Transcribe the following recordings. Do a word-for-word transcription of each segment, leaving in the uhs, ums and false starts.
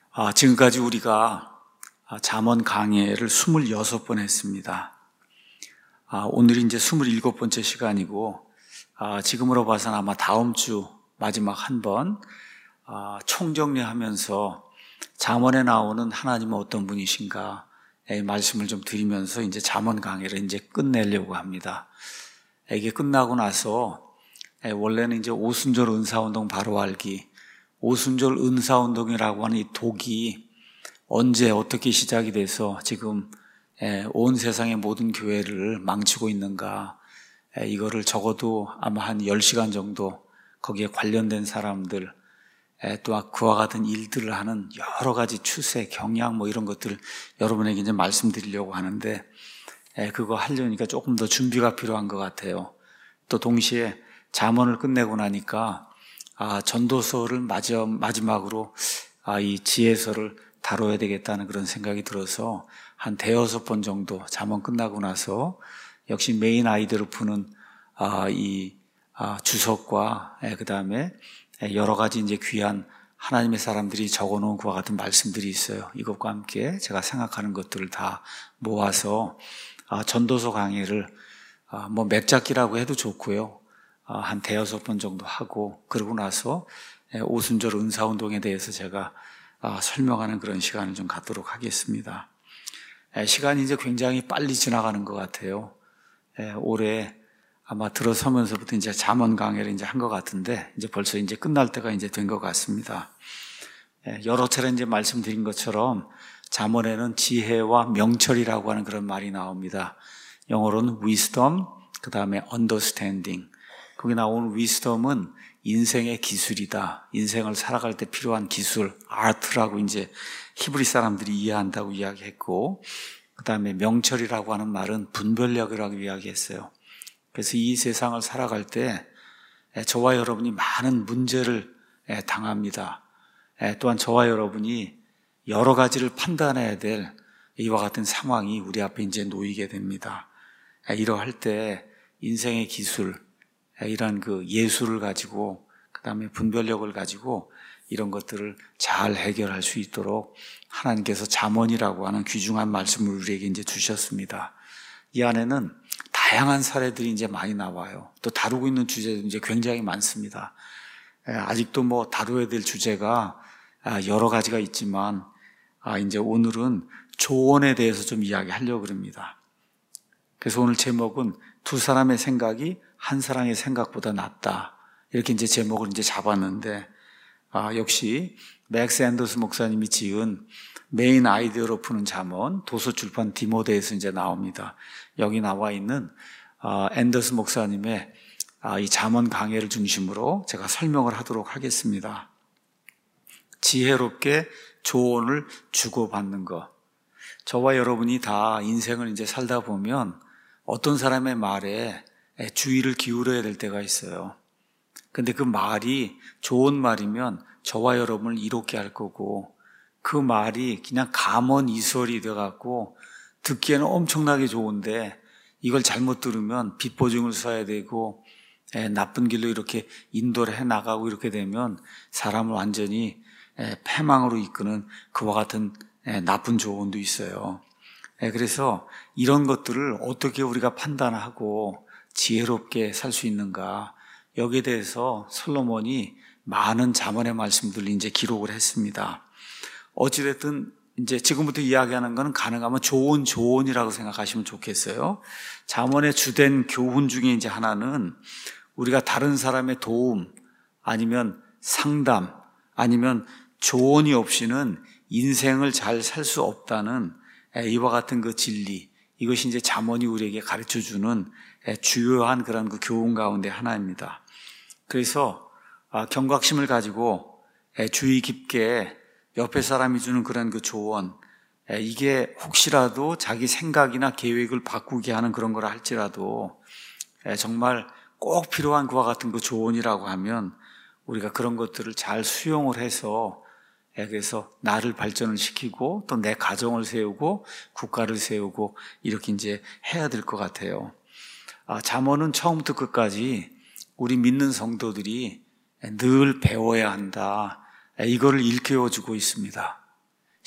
아, 지금까지 우리가 잠언 강해를 스물여섯 번 했습니다. 아, 오늘이 이제 스물일곱 번째 시간이고, 아, 지금으로 봐서는 아마 다음 주 마지막 한 번, 아, 총정리하면서 잠언에 나오는 하나님은 어떤 분이신가, 이 말씀을 좀 드리면서 이제 잠언 강해를 이제 끝내려고 합니다. 이게 끝나고 나서, 원래는 이제 오순절 은사운동 바로 알기, 오순절 은사운동이라고 하는 이 독이 언제 어떻게 시작이 돼서 지금 온 세상의 모든 교회를 망치고 있는가, 이거를 적어도 아마 한 열 시간 정도 거기에 관련된 사람들, 또 그와 같은 일들을 하는 여러 가지 추세, 경향 뭐 이런 것들을 여러분에게 이제 말씀드리려고 하는데, 그거 하려니까 조금 더 준비가 필요한 것 같아요. 또 동시에 잠언을 끝내고 나니까 아, 전도서를 마지막으로 아, 이 지혜서를 다뤄야 되겠다는 그런 생각이 들어서 한 대여섯 번 정도 잠언 끝나고 나서 역시 메인 아이디어를 푸는 아, 이 아, 주석과 그 다음에 여러 가지 이제 귀한 하나님의 사람들이 적어놓은 그와 같은 말씀들이 있어요. 이것과 함께 제가 생각하는 것들을 다 모아서 아, 전도서 강의를 아, 뭐 맥잡기라고 해도 좋고요. 한 대여섯 번 정도 하고 그러고 나서 오순절 은사운동에 대해서 제가 설명하는 그런 시간을 좀 갖도록 하겠습니다. 시간이 이제 굉장히 빨리 지나가는 것 같아요. 올해 아마 들어서면서부터 이제 잠언 강의를 이제 한 것 같은데 이제 벌써 이제 끝날 때가 이제 된 것 같습니다. 여러 차례 이제 말씀드린 것처럼 잠언에는 지혜와 명철이라고 하는 그런 말이 나옵니다. 영어로는 wisdom, 그 다음에 understanding. 거기 나오는 위스덤은 인생의 기술이다. 인생을 살아갈 때 필요한 기술, 아트라고 이제 히브리 사람들이 이해한다고 이야기했고, 그 다음에 명철이라고 하는 말은 분별력이라고 이야기했어요. 그래서 이 세상을 살아갈 때 저와 여러분이 많은 문제를 당합니다. 또한 저와 여러분이 여러 가지를 판단해야 될 이와 같은 상황이 우리 앞에 이제 놓이게 됩니다. 이러할 때 인생의 기술, 이런 그 예술을 가지고 그 다음에 분별력을 가지고 이런 것들을 잘 해결할 수 있도록 하나님께서 잠언이라고 하는 귀중한 말씀을 우리에게 이제 주셨습니다. 이 안에는 다양한 사례들이 이제 많이 나와요. 또 다루고 있는 주제도 이제 굉장히 많습니다. 아직도 뭐 다루어야 될 주제가 여러 가지가 있지만 이제 오늘은 조언에 대해서 좀 이야기하려고 합니다. 그래서 오늘 제목은 두 사람의 생각이 한 사람의 생각보다 낫다. 이렇게 이제 제목을 이제 잡았는데, 아, 역시 맥스 앤더스 목사님이 지은 메인 아이디어로 푸는 잠언, 도서출판 디모데에서 이제 나옵니다. 여기 나와 있는 아, 앤더스 목사님의 아, 이 잠언 강해를 중심으로 제가 설명을 하도록 하겠습니다. 지혜롭게 조언을 주고받는 것. 저와 여러분이 다 인생을 이제 살다 보면 어떤 사람의 말에 주의를 기울여야 될 때가 있어요. 근데 그 말이 좋은 말이면 저와 여러분을 이롭게 할 거고, 그 말이 그냥 감언이설이 돼갖고 듣기에는 엄청나게 좋은데 이걸 잘못 들으면 빚보증을 써야 되고 나쁜 길로 이렇게 인도를 해나가고 이렇게 되면 사람을 완전히 패망으로 이끄는 그와 같은 나쁜 조언도 있어요. 그래서 이런 것들을 어떻게 우리가 판단하고 지혜롭게 살 수 있는가, 여기에 대해서 솔로몬이 많은 잠언의 말씀들을 이제 기록을 했습니다. 어찌됐든 이제 지금부터 이야기하는 것은 가능하면 좋은 조언이라고 생각하시면 좋겠어요. 잠언의 주된 교훈 중에 이제 하나는 우리가 다른 사람의 도움 아니면 상담 아니면 조언이 없이는 인생을 잘 살 수 없다는 이와 같은 그 진리, 이것이 이제 잠언이 우리에게 가르쳐주는 주요한 그런 그 교훈 가운데 하나입니다. 그래서 경각심을 가지고 주의 깊게 옆에 사람이 주는 그런 그 조언, 이게 혹시라도 자기 생각이나 계획을 바꾸게 하는 그런 거라 할지라도 정말 꼭 필요한 그와 같은 그 조언이라고 하면 우리가 그런 것들을 잘 수용을 해서, 그래서 나를 발전을 시키고 또 내 가정을 세우고 국가를 세우고 이렇게 이제 해야 될 것 같아요. 아, 잠언은 처음부터 끝까지 우리 믿는 성도들이 늘 배워야 한다, 이거를 일깨워주고 있습니다.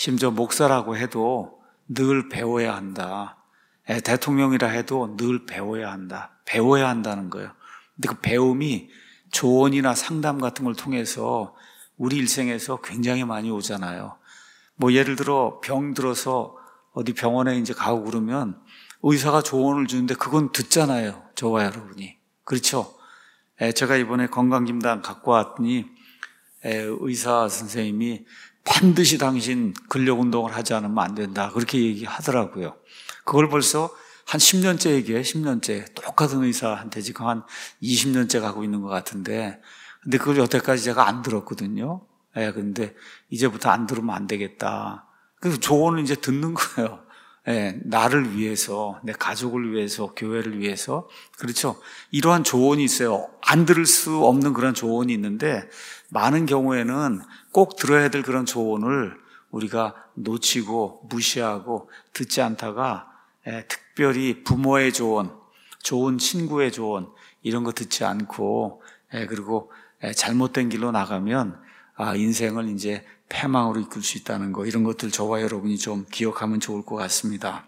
심지어 목사라고 해도 늘 배워야 한다. 에, 대통령이라 해도 늘 배워야 한다. 배워야 한다는 거예요. 근데 그 배움이 조언이나 상담 같은 걸 통해서 우리 일생에서 굉장히 많이 오잖아요. 뭐 예를 들어 병 들어서 어디 병원에 이제 가고 그러면 의사가 조언을 주는데 그건 듣잖아요. 저와 여러분이. 그렇죠? 에, 제가 이번에 건강진단 갖고 왔더니 에, 의사 선생님이 반드시 당신 근력 운동을 하지 않으면 안 된다. 그렇게 얘기하더라고요. 그걸 벌써 한 십 년째 얘기해, 십 년째. 똑같은 의사한테 지금 한 이십 년째 가고 있는 것 같은데, 근데 그걸 여태까지 제가 안 들었거든요. 예, 근데 이제부터 안 들으면 안 되겠다. 그래서 조언을 이제 듣는 거예요. 예, 나를 위해서, 내 가족을 위해서, 교회를 위해서. 그렇죠. 이러한 조언이 있어요. 안 들을 수 없는 그런 조언이 있는데, 많은 경우에는 꼭 들어야 될 그런 조언을 우리가 놓치고 무시하고 듣지 않다가 예, 특별히 부모의 조언, 좋은 친구의 조언 이런 거 듣지 않고 예, 그리고 예, 잘못된 길로 나가면 아, 인생을 이제 패망으로 이끌 수 있다는 거 이런 것들 저와 여러분이 좀 기억하면 좋을 것 같습니다.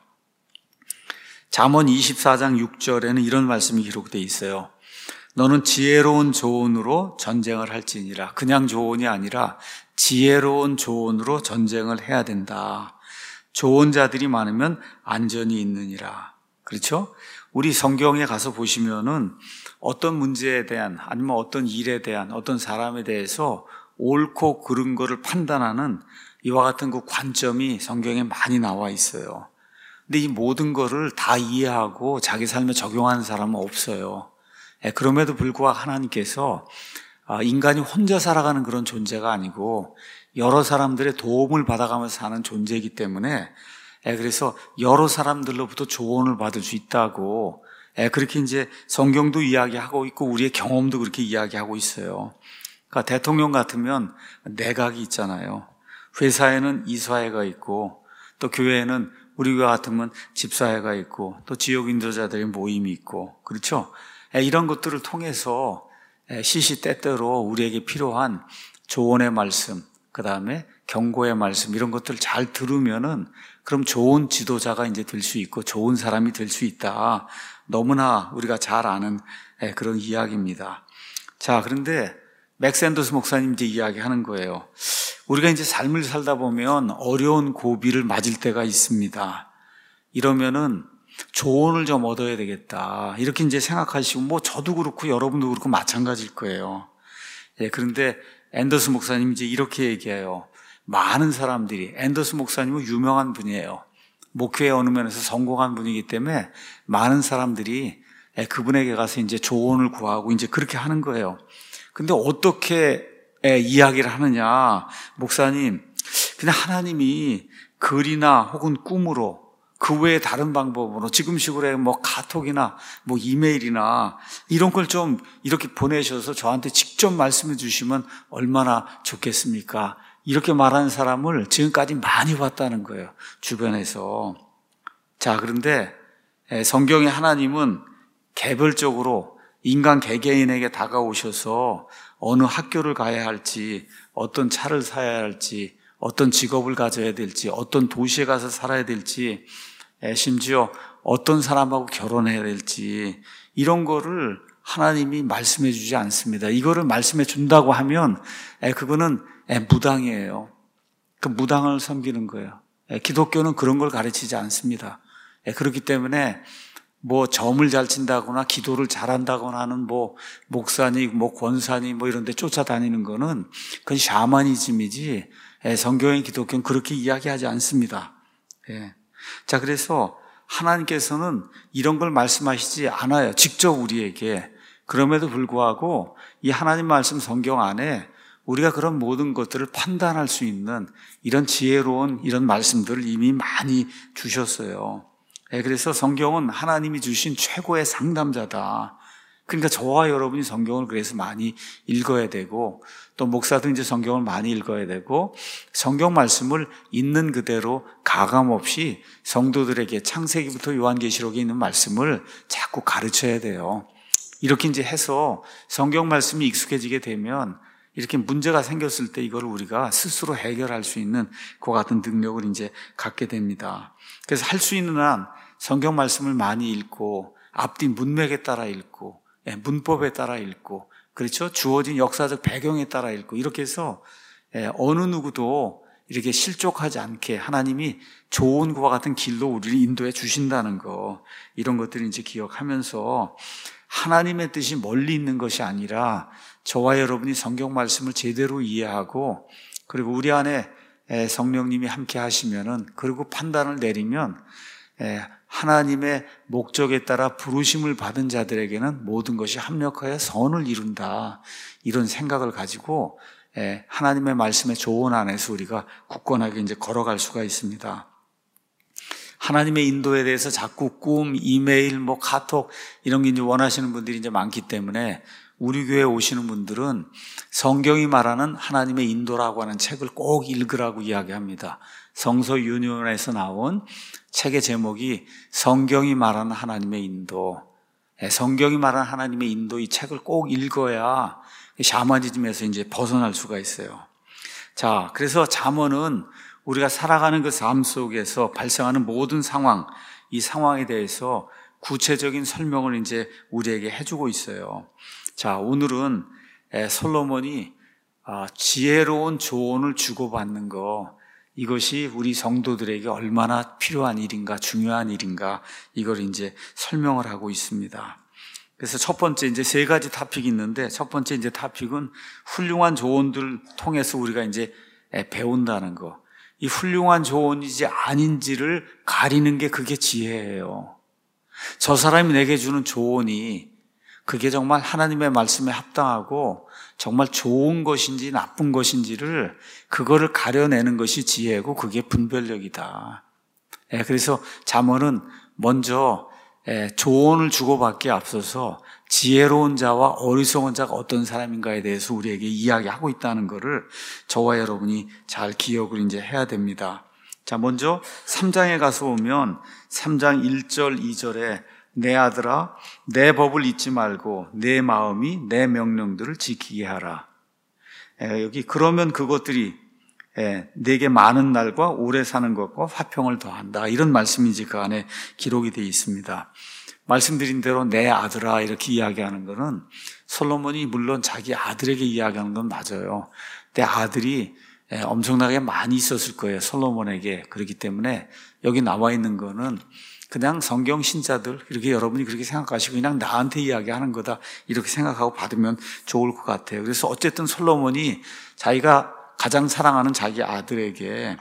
잠언 이십사 장 육 절에는 이런 말씀이 기록되어 있어요. 너는 지혜로운 조언으로 전쟁을 할지니라. 그냥 조언이 아니라 지혜로운 조언으로 전쟁을 해야 된다. 좋은 자들이 많으면 안전이 있느니라. 그렇죠? 우리 성경에 가서 보시면은 어떤 문제에 대한 아니면 어떤 일에 대한 어떤 사람에 대해서 옳고 그른 거를 판단하는 이와 같은 그 관점이 성경에 많이 나와 있어요. 근데 이 모든 거를 다 이해하고 자기 삶에 적용하는 사람은 없어요. 그럼에도 불구하고 하나님께서 인간이 혼자 살아가는 그런 존재가 아니고 여러 사람들의 도움을 받아가면서 사는 존재이기 때문에 그래서 여러 사람들로부터 조언을 받을 수 있다고 그렇게 이제 성경도 이야기하고 있고 우리의 경험도 그렇게 이야기하고 있어요. 그러니까 대통령 같으면 내각이 있잖아요. 회사에는 이사회가 있고 또 교회에는 우리가 같으면 집사회가 있고 또 지역 인도자들의 모임이 있고 그렇죠? 이런 것들을 통해서 시시때때로 우리에게 필요한 조언의 말씀, 그 다음에 경고의 말씀 이런 것들을 잘 들으면은 그럼 좋은 지도자가 이제 될 수 있고 좋은 사람이 될 수 있다. 너무나 우리가 잘 아는 그런 이야기입니다. 자, 그런데 맥샌더스 목사님 이제 이야기하는 거예요. 우리가 이제 삶을 살다 보면 어려운 고비를 맞을 때가 있습니다. 이러면은 조언을 좀 얻어야 되겠다. 이렇게 이제 생각하시고, 뭐 저도 그렇고 여러분도 그렇고 마찬가지일 거예요. 예, 그런데 앤더스 목사님 이제 이렇게 얘기해요. 많은 사람들이, 앤더스 목사님은 유명한 분이에요. 목회의 어느 면에서 성공한 분이기 때문에 많은 사람들이 그분에게 가서 이제 조언을 구하고 이제 그렇게 하는 거예요. 근데 어떻게 이야기를 하느냐. 목사님, 그냥 하나님이 글이나 혹은 꿈으로 그 외에 다른 방법으로 지금식으로 뭐 카톡이나 뭐 이메일이나 이런 걸 좀 이렇게 보내셔서 저한테 직접 말씀해 주시면 얼마나 좋겠습니까? 이렇게 말하는 사람을 지금까지 많이 봤다는 거예요. 주변에서. 자, 그런데 성경의 하나님은 개별적으로 인간 개개인에게 다가오셔서 어느 학교를 가야 할지, 어떤 차를 사야 할지, 어떤 직업을 가져야 될지, 어떤 도시에 가서 살아야 될지, 심지어 어떤 사람하고 결혼해야 될지 이런 거를 하나님이 말씀해 주지 않습니다. 이거를 말씀해 준다고 하면 그거는 무당이에요. 그 무당을 섬기는 거예요. 기독교는 그런 걸 가르치지 않습니다. 그렇기 때문에 뭐 점을 잘 친다거나 기도를 잘한다거나 하는 뭐 목사니 뭐 권사니 뭐 이런 데 쫓아다니는 거는 그건 샤머니즘이지 성경의 기독교는 그렇게 이야기하지 않습니다. 예. 자, 그래서 하나님께서는 이런 걸 말씀하시지 않아요. 직접 우리에게. 그럼에도 불구하고 이 하나님 말씀 성경 안에 우리가 그런 모든 것들을 판단할 수 있는 이런 지혜로운 이런 말씀들을 이미 많이 주셨어요. 예, 그래서 성경은 하나님이 주신 최고의 상담자다. 그러니까 저와 여러분이 성경을 그래서 많이 읽어야 되고 또 목사도 이제 성경을 많이 읽어야 되고 성경 말씀을 있는 그대로 가감 없이 성도들에게 창세기부터 요한계시록에 있는 말씀을 자꾸 가르쳐야 돼요. 이렇게 이제 해서 성경 말씀이 익숙해지게 되면 이렇게 문제가 생겼을 때 이걸 우리가 스스로 해결할 수 있는 그와 같은 능력을 이제 갖게 됩니다. 그래서 할 수 있는 한 성경 말씀을 많이 읽고 앞뒤 문맥에 따라 읽고 문법에 따라 읽고 그렇죠? 주어진 역사적 배경에 따라 읽고 이렇게 해서 어느 누구도 이렇게 실족하지 않게 하나님이 좋은 그와 같은 길로 우리를 인도해 주신다는 거, 이런 것들을 이제 기억하면서 하나님의 뜻이 멀리 있는 것이 아니라 저와 여러분이 성경 말씀을 제대로 이해하고 그리고 우리 안에 성령님이 함께 하시면은 그리고 판단을 내리면 하나님의 목적에 따라 부르심을 받은 자들에게는 모든 것이 합력하여 선을 이룬다, 이런 생각을 가지고 하나님의 말씀의 조언 안에서 우리가 굳건하게 이제 걸어갈 수가 있습니다. 하나님의 인도에 대해서 자꾸 꿈, 이메일, 뭐 카톡 이런 게 이제 원하시는 분들이 이제 많기 때문에 우리 교회에 오시는 분들은 성경이 말하는 하나님의 인도라고 하는 책을 꼭 읽으라고 이야기합니다. 성서 유니온에서 나온 책의 제목이 성경이 말하는 하나님의 인도, 성경이 말하는 하나님의 인도, 이 책을 꼭 읽어야 샤머니즘에서 이제 벗어날 수가 있어요. 자, 그래서 잠언은 우리가 살아가는 그 삶 속에서 발생하는 모든 상황, 이 상황에 대해서 구체적인 설명을 이제 우리에게 해주고 있어요. 자, 오늘은 솔로몬이 지혜로운 조언을 주고받는 거, 이것이 우리 성도들에게 얼마나 필요한 일인가, 중요한 일인가, 이걸 이제 설명을 하고 있습니다. 그래서 첫 번째 이제 세 가지 토픽이 있는데, 첫 번째 이제 토픽은 훌륭한 조언들 통해서 우리가 이제 배운다는 거. 이 훌륭한 조언이지 아닌지를 가리는 게 그게 지혜예요. 저 사람이 내게 주는 조언이 그게 정말 하나님의 말씀에 합당하고 정말 좋은 것인지 나쁜 것인지를 그거를 가려내는 것이 지혜고 그게 분별력이다. 그래서 잠언은 먼저 조언을 주고받기에 앞서서 지혜로운 자와 어리석은 자가 어떤 사람인가에 대해서 우리에게 이야기하고 있다는 것을 저와 여러분이 잘 기억을 이제 해야 됩니다. 자, 먼저 삼 장에 가서 보면 삼 장 일 절 이 절에 내 아들아 내 법을 잊지 말고 내 마음이 내 명령들을 지키게 하라. 여기 그러면 그것들이 내게 많은 날과 오래 사는 것과 화평을 더한다, 이런 말씀이 이제 그 안에 기록이 되어 있습니다. 말씀드린 대로 내 아들아 이렇게 이야기하는 것은 솔로몬이 물론 자기 아들에게 이야기하는 건 맞아요. 내 아들이 엄청나게 많이 있었을 거예요, 솔로몬에게. 그렇기 때문에 여기 나와 있는 거는 그냥 성경 신자들, 이렇게 여러분이 그렇게 생각하시고 그냥 나한테 이야기하는 거다, 이렇게 생각하고 받으면 좋을 것 같아요. 그래서 어쨌든 솔로몬이 자기가 가장 사랑하는 자기 아들에게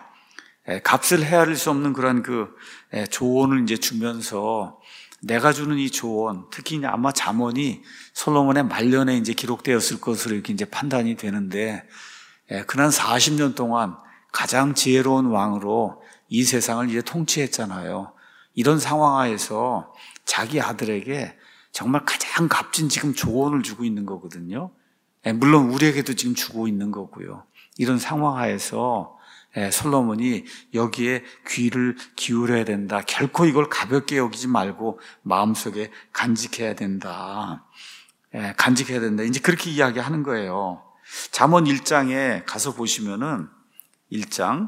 값을 헤아릴 수 없는 그런 그 조언을 이제 주면서 내가 주는 이 조언, 특히 아마 잠언이 솔로몬의 말년에 이제 기록되었을 것으로 이렇게 이제 판단이 되는데, 그는 사십 년 동안 가장 지혜로운 왕으로 이 세상을 이제 통치했잖아요. 이런 상황 하에서 자기 아들에게 정말 가장 값진 지금 조언을 주고 있는 거거든요. 물론 우리에게도 지금 주고 있는 거고요. 이런 상황 하에서 솔로몬이 여기에 귀를 기울여야 된다. 결코 이걸 가볍게 여기지 말고 마음속에 간직해야 된다. 간직해야 된다. 이제 그렇게 이야기하는 거예요. 잠언 일 장에 가서 보시면은 일 장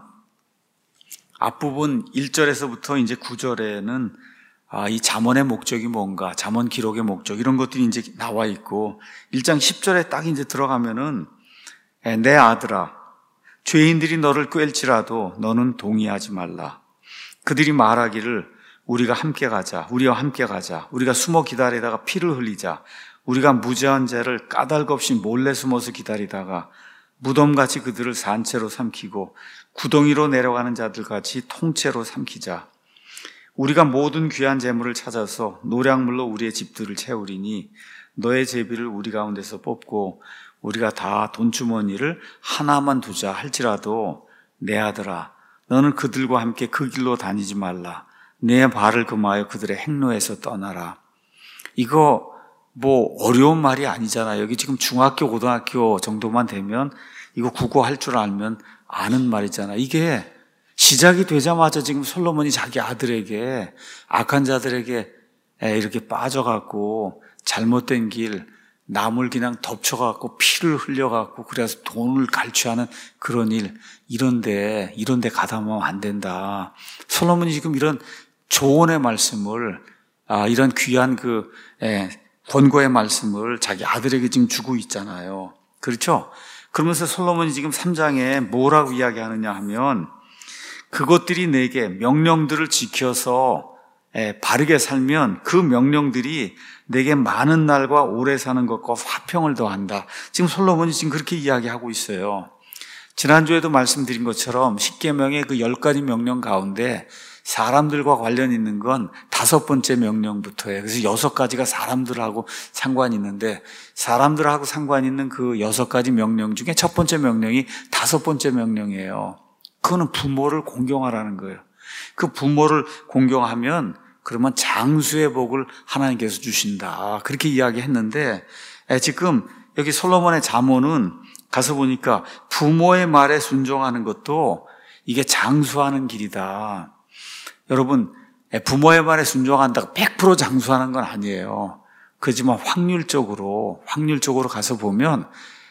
앞부분 일 절에서부터 이제 구 절에는 아, 이 잠언의 목적이 뭔가, 잠언 기록의 목적, 이런 것들이 이제 나와 있고, 일 장 십 절에 딱 이제 들어가면은 내 아들아 죄인들이 너를 꿰일지라도 너는 동의하지 말라. 그들이 말하기를 우리가 함께 가자, 우리와 함께 가자, 우리가 숨어 기다리다가 피를 흘리자, 우리가 무죄한 자를 까닭없이 몰래 숨어서 기다리다가 무덤같이 그들을 산채로 삼키고 구덩이로 내려가는 자들같이 통째로 삼키자. 우리가 모든 귀한 재물을 찾아서 노량물로 우리의 집들을 채우리니 너의 제비를 우리 가운데서 뽑고 우리가 다 돈주머니를 하나만 두자 할지라도 내 아들아 너는 그들과 함께 그 길로 다니지 말라. 내 발을 금하여 그들의 행로에서 떠나라. 이거 뭐 어려운 말이 아니잖아요. 여기 지금 중학교, 고등학교 정도만 되면 이거 국어할 줄 알면 아는 말이잖아요. 이게 시작이 되자마자 지금 솔로몬이 자기 아들에게, 악한 자들에게 이렇게 빠져갖고 잘못된 길, 남을 그냥 덮쳐갖고 피를 흘려갖고 그래서 돈을 갈취하는 그런 일, 이런데, 이런데 가담하면 안 된다. 솔로몬이 지금 이런 조언의 말씀을, 아, 이런 귀한 그, 예, 권고의 말씀을 자기 아들에게 지금 주고 있잖아요. 그렇죠? 그러면서 솔로몬이 지금 삼 장에 뭐라고 이야기하느냐 하면, 그것들이 내게 명령들을 지켜서 예, 바르게 살면 그 명령들이 내게 많은 날과 오래 사는 것과 화평을 더한다. 지금 솔로몬이 지금 그렇게 이야기하고 있어요. 지난주에도 말씀드린 것처럼 십계명의 그 열 가지 명령 가운데 사람들과 관련 있는 건 다섯 번째 명령부터예요. 그래서 여섯 가지가 사람들하고 상관이 있는데, 사람들하고 상관이 있는 그 여섯 가지 명령 중에 첫 번째 명령이 다섯 번째 명령이에요. 그거는 부모를 공경하라는 거예요. 그 부모를 공경하면 그러면 장수의 복을 하나님께서 주신다. 그렇게 이야기했는데, 지금 여기 솔로몬의 잠언은 가서 보니까 부모의 말에 순종하는 것도 이게 장수하는 길이다. 여러분, 부모의 말에 순종한다고 백 퍼센트 장수하는 건 아니에요. 그렇지만 확률적으로, 확률적으로 가서 보면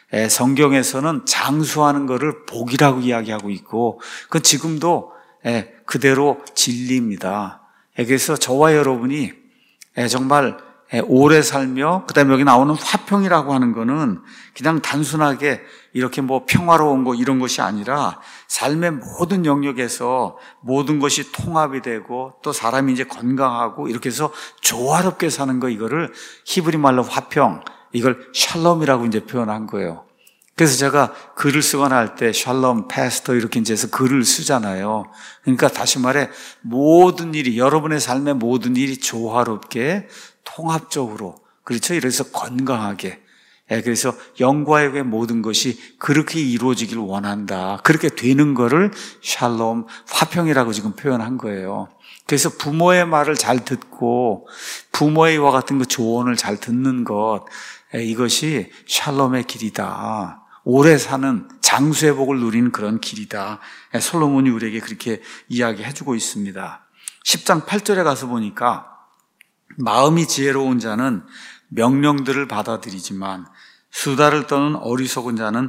성경에서는 장수하는 것을 복이라고 이야기하고 있고, 그건 지금도 그대로 진리입니다. 그래서 저와 여러분이 정말 오래 살며, 그 다음에 여기 나오는 화평이라고 하는 거는 그냥 단순하게 이렇게 뭐 평화로운 거 이런 것이 아니라 삶의 모든 영역에서 모든 것이 통합이 되고 또 사람이 이제 건강하고 이렇게 해서 조화롭게 사는 거, 이거를 히브리 말로 화평, 이걸 샬롬이라고 이제 표현한 거예요. 그래서 제가 글을 쓰거나 할 때 샬롬 패스터 이렇게 이제 해서 글을 쓰잖아요. 그러니까 다시 말해 모든 일이, 여러분의 삶의 모든 일이 조화롭게 통합적으로, 그렇죠? 이래서 건강하게, 그래서 영과 육의 모든 것이 그렇게 이루어지길 원한다. 그렇게 되는 거를 샬롬, 화평이라고 지금 표현한 거예요. 그래서 부모의 말을 잘 듣고 부모의 이와 같은 그 조언을 잘 듣는 것, 이것이 샬롬의 길이다. 오래 사는 장수의 복을 누리는 그런 길이다. 솔로몬이 우리에게 그렇게 이야기해주고 있습니다. 십 장 팔 절에 가서 보니까 마음이 지혜로운 자는 명령들을 받아들이지만 수다를 떠는 어리석은 자는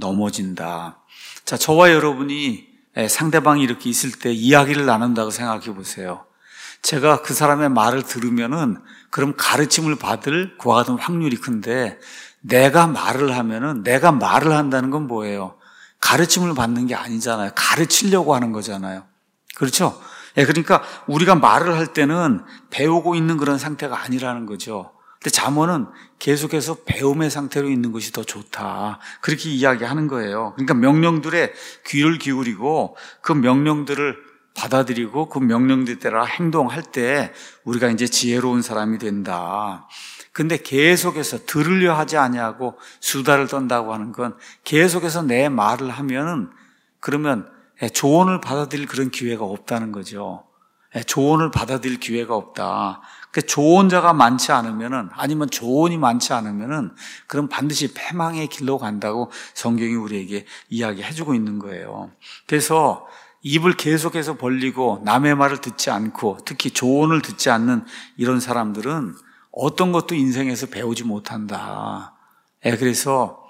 넘어진다. 자, 저와 여러분이 상대방이 이렇게 있을 때 이야기를 나눈다고 생각해 보세요. 제가 그 사람의 말을 들으면은 그럼 가르침을 받을 그와 같은 확률이 큰데, 내가 말을 하면은, 내가 말을 한다는 건 뭐예요? 가르침을 받는 게 아니잖아요. 가르치려고 하는 거잖아요. 그렇죠? 예, 그러니까 우리가 말을 할 때는 배우고 있는 그런 상태가 아니라는 거죠. 근데 잠언은 계속해서 배움의 상태로 있는 것이 더 좋다. 그렇게 이야기하는 거예요. 그러니까 명령들에 귀를 기울이고 그 명령들을 받아들이고 그 명령들 따라 행동할 때 우리가 이제 지혜로운 사람이 된다. 근데 계속해서 들으려 하지 아니하고 수다를 떤다고 하는 건 계속해서 내 말을 하면은 그러면 조언을 받아들일 그런 기회가 없다는 거죠. 조언을 받아들일 기회가 없다. 그 조언자가 많지 않으면은, 아니면 조언이 많지 않으면은 그럼 반드시 패망의 길로 간다고 성경이 우리에게 이야기해주고 있는 거예요. 그래서 입을 계속해서 벌리고 남의 말을 듣지 않고 특히 조언을 듣지 않는 이런 사람들은 어떤 것도 인생에서 배우지 못한다. 그래서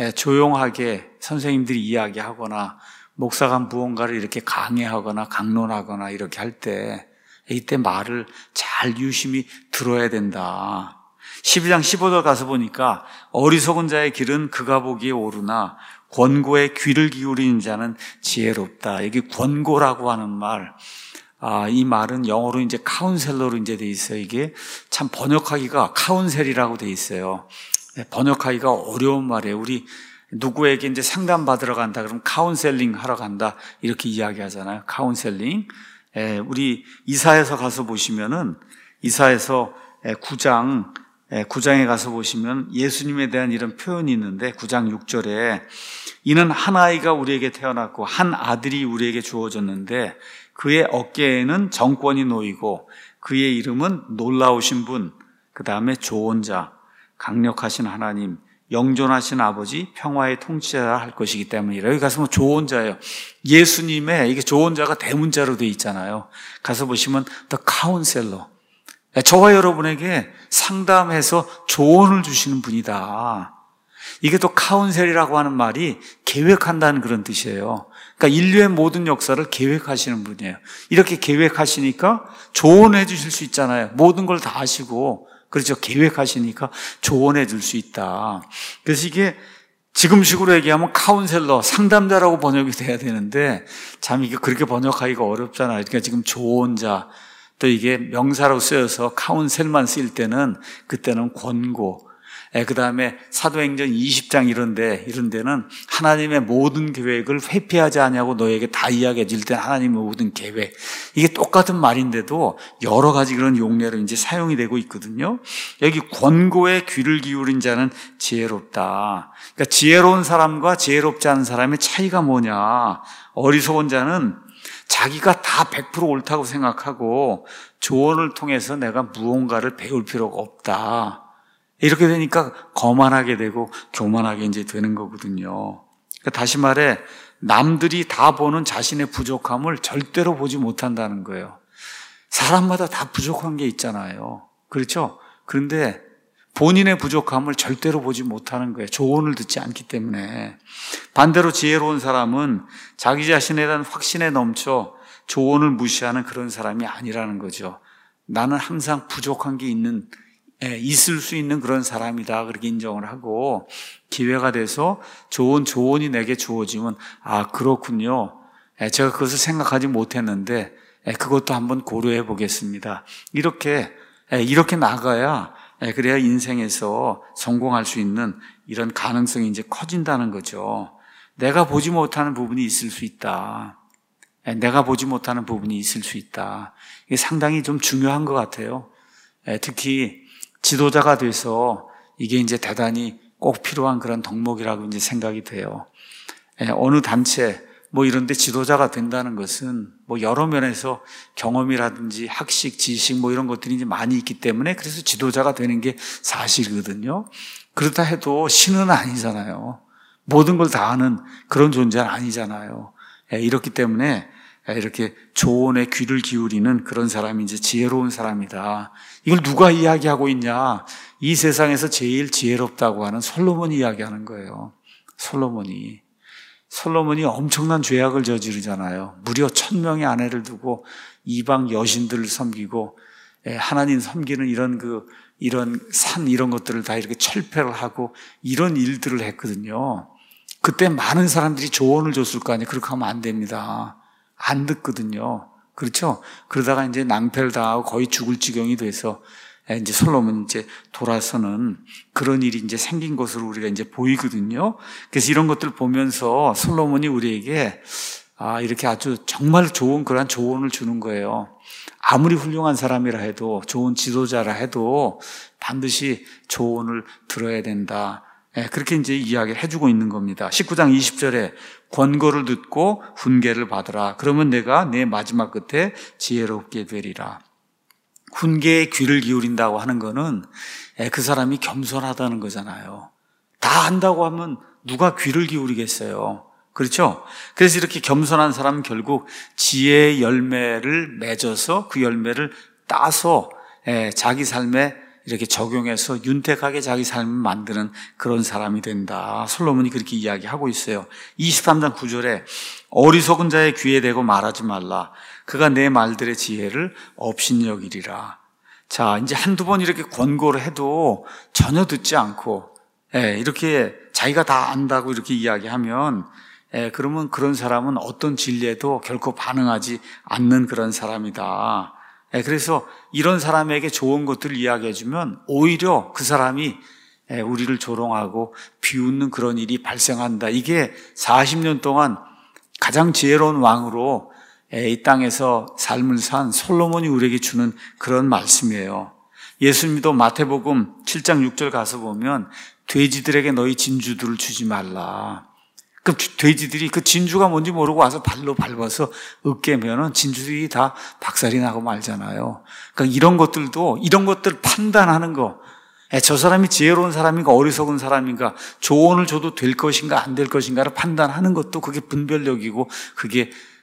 조용하게 선생님들이 이야기하거나 목사가 무언가를 이렇게 강해하거나 강론하거나 이렇게 할 때 이때 말을 잘 유심히 들어야 된다. 십이 장 십오 절 가서 보니까 어리석은 자의 길은 그가 보기에 오르나 권고에 귀를 기울이는 자는 지혜롭다. 여기 권고라고 하는 말, 아, 이 말은 영어로 이제 카운셀러로 이제 돼 있어요. 이게 참 번역하기가 카운셀이라고 돼 있어요. 번역하기가 어려운 말이에요. 우리 누구에게 이제 상담 받으러 간다 그러면 카운셀링 하러 간다 이렇게 이야기하잖아요. 카운셀링. 예, 우리 이사에서 가서 보시면은 이사에서 구 장 구 장에 가서 보시면 예수님에 대한 이런 표현이 있는데 구 장 육 절에 이는 한 아이가 우리에게 태어났고 한 아들이 우리에게 주어졌는데 그의 어깨에는 정권이 놓이고 그의 이름은 놀라우신 분, 그 다음에 좋은 자, 강력하신 하나님, 영존하신 아버지, 평화의 통치자라 할 것이기 때문이라. 여기 가서 뭐 좋은 자예요. 예수님의 이게 좋은 자가 대문자로 되어 있잖아요. 가서 보시면 The Counselor, 저와 여러분에게 상담해서 조언을 주시는 분이다. 이게 또 카운셀이라고 하는 말이 계획한다는 그런 뜻이에요. 그러니까 인류의 모든 역사를 계획하시는 분이에요. 이렇게 계획하시니까 조언해 주실 수 있잖아요. 모든 걸 다 아시고, 그렇죠. 계획하시니까 조언해 줄 수 있다. 그래서 이게 지금식으로 얘기하면 카운셀러, 상담자라고 번역이 돼야 되는데 참 이게 그렇게 번역하기가 어렵잖아요. 그러니까 지금 조언자, 또 이게 명사로 쓰여서 카운셀만 쓰일 때는 그때는 권고, 그 다음에 사도행전 이십 장 이런데, 이런 데는 하나님의 모든 계획을 회피하지 않냐고 너에게 다 이야기해 줄 때 하나님의 모든 계획. 이게 똑같은 말인데도 여러 가지 그런 용례로 이제 사용이 되고 있거든요. 여기 권고에 귀를 기울인 자는 지혜롭다. 그러니까 지혜로운 사람과 지혜롭지 않은 사람의 차이가 뭐냐. 어리석은 자는 자기가 다 백 퍼센트 옳다고 생각하고 조언을 통해서 내가 무언가를 배울 필요가 없다. 이렇게 되니까 거만하게 되고 교만하게 이제 되는 거거든요. 그러니까 다시 말해 남들이 다 보는 자신의 부족함을 절대로 보지 못한다는 거예요. 사람마다 다 부족한 게 있잖아요. 그렇죠? 그런데 본인의 부족함을 절대로 보지 못하는 거예요. 조언을 듣지 않기 때문에. 반대로 지혜로운 사람은 자기 자신에 대한 확신에 넘쳐 조언을 무시하는 그런 사람이 아니라는 거죠. 나는 항상 부족한 게 있는 있을 수 있는 그런 사람이다. 그렇게 인정을 하고 기회가 돼서 좋은 조언이 내게 주어지면 아 그렇군요. 제가 그것을 생각하지 못했는데 그것도 한번 고려해 보겠습니다. 이렇게 이렇게 나가야 그래야 인생에서 성공할 수 있는 이런 가능성이 이제 커진다는 거죠. 내가 보지 못하는 부분이 있을 수 있다. 내가 보지 못하는 부분이 있을 수 있다. 이게 상당히 좀 중요한 것 같아요. 특히 지도자가 돼서 이게 이제 대단히 꼭 필요한 그런 덕목이라고 이제 생각이 돼요. 어느 단체 뭐 이런 데 지도자가 된다는 것은 뭐 여러 면에서 경험이라든지 학식, 지식 뭐 이런 것들이 이제 많이 있기 때문에 그래서 지도자가 되는 게 사실이거든요. 그렇다 해도 신은 아니잖아요. 모든 걸 다 아는 그런 존재는 아니잖아요. 이렇기 때문에 이렇게 조언에 귀를 기울이는 그런 사람이 이제 지혜로운 사람이다. 이걸 누가 이야기하고 있냐? 이 세상에서 제일 지혜롭다고 하는 솔로몬이 이야기하는 거예요. 솔로몬이. 솔로몬이 엄청난 죄악을 저지르잖아요. 무려 천 명의 아내를 두고 이방 여신들을 섬기고 하나님 섬기는 이런 그 이런 산 이런 것들을 다 이렇게 철폐를 하고 이런 일들을 했거든요. 그때 많은 사람들이 조언을 줬을 거 아니에요. 그렇게 하면 안 됩니다. 안 듣거든요. 그렇죠? 그러다가 이제 낭패를 당하고 거의 죽을 지경이 돼서 이제 솔로몬이 이제 돌아서는 그런 일이 이제 생긴 것으로 우리가 이제 보이거든요. 그래서 이런 것들 보면서 솔로몬이 우리에게 아, 이렇게 아주 정말 좋은 그런 조언을 주는 거예요. 아무리 훌륭한 사람이라 해도 좋은 지도자라 해도 반드시 조언을 들어야 된다. 네, 그렇게 이제 이야기를 해주고 있는 겁니다. 십구 장 이십 절에 권고를 듣고 훈계를 받으라. 그러면 내가 내 마지막 끝에 지혜롭게 되리라. 훈계에 귀를 기울인다고 하는 거는 그 사람이 겸손하다는 거잖아요. 다 안다고 하면 누가 귀를 기울이겠어요. 그렇죠? 그래서 이렇게 겸손한 사람은 결국 지혜의 열매를 맺어서 그 열매를 따서 자기 삶에 이렇게 적용해서 윤택하게 자기 삶을 만드는 그런 사람이 된다. 솔로몬이 그렇게 이야기하고 있어요. 이십삼 장 구 절에 어리석은 자의 귀에 대고 말하지 말라. 그가 내 말들의 지혜를 업신여기리라. 자, 이제 한두 번 이렇게 권고를 해도 전혀 듣지 않고 예, 이렇게 자기가 다 안다고 이렇게 이야기하면 예, 그러면 그런 사람은 어떤 진리에도 결코 반응하지 않는 그런 사람이다. 그래서 이런 사람에게 좋은 것들을 이야기해주면 오히려 그 사람이 우리를 조롱하고 비웃는 그런 일이 발생한다. 이게 사십 년 동안 가장 지혜로운 왕으로 이 땅에서 삶을 산 솔로몬이 우리에게 주는 그런 말씀이에요. 예수님도 마태복음 칠 장 육 절 가서 보면 돼지들에게 너희 진주들을 주지 말라. 그 돼지들이 그 진주가 뭔지 모르고 와서 발로 밟아서 으깨면은 진주들이 다 박살이 나고 말잖아요. 그러니까 이런 것들도 이런 것들 판단하는 거, 저 사람이 지혜로운 사람인가 어리석은 사람인가, 조언을 줘도 될 것인가 안 될 것인가를 판단하는 것도 그게 분별력이고 그게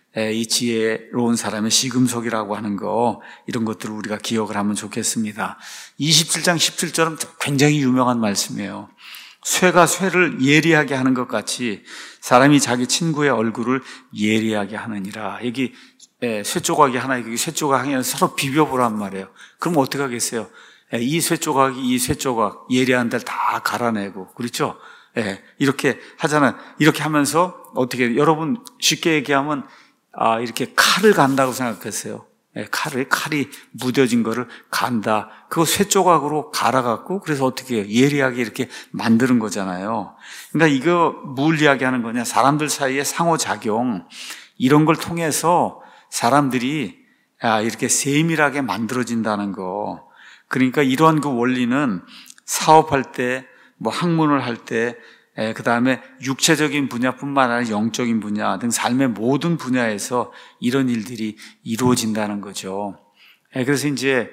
이 지혜로운 사람의 시금석이라고 하는 거, 이런 것들을 우리가 기억을 하면 좋겠습니다. 이십칠 장 십칠 절은 굉장히 유명한 말씀이에요. 쇠가 쇠를 예리하게 하는 것 같이 사람이 자기 친구의 얼굴을 예리하게 하느니라. 여기 쇠 조각이 하나, 여기 쇠 조각이 서로 비벼보란 말이에요. 그럼 어떻게 하겠어요? 이 쇠 조각이 이 쇠 조각 예리한 데를 다 갈아내고, 그렇죠? 이렇게 하잖아요. 이렇게 하면서 어떻게, 여러분 쉽게 얘기하면 아, 이렇게 칼을 간다고 생각했어요. 예, 칼을, 칼이 무뎌진 거를 간다. 그거 쇠 조각으로 갈아갖고, 그래서 어떻게 해요? 예리하게 이렇게 만드는 거잖아요. 그러니까 이거 뭘 이야기하는 거냐? 사람들 사이의 상호작용, 이런 걸 통해서 사람들이 아, 이렇게 세밀하게 만들어진다는 거. 그러니까 이런 그 원리는 사업할 때, 뭐 학문을 할 때, 그 다음에 육체적인 분야뿐만 아니라 영적인 분야 등 삶의 모든 분야에서 이런 일들이 이루어진다는 거죠. 그래서 이제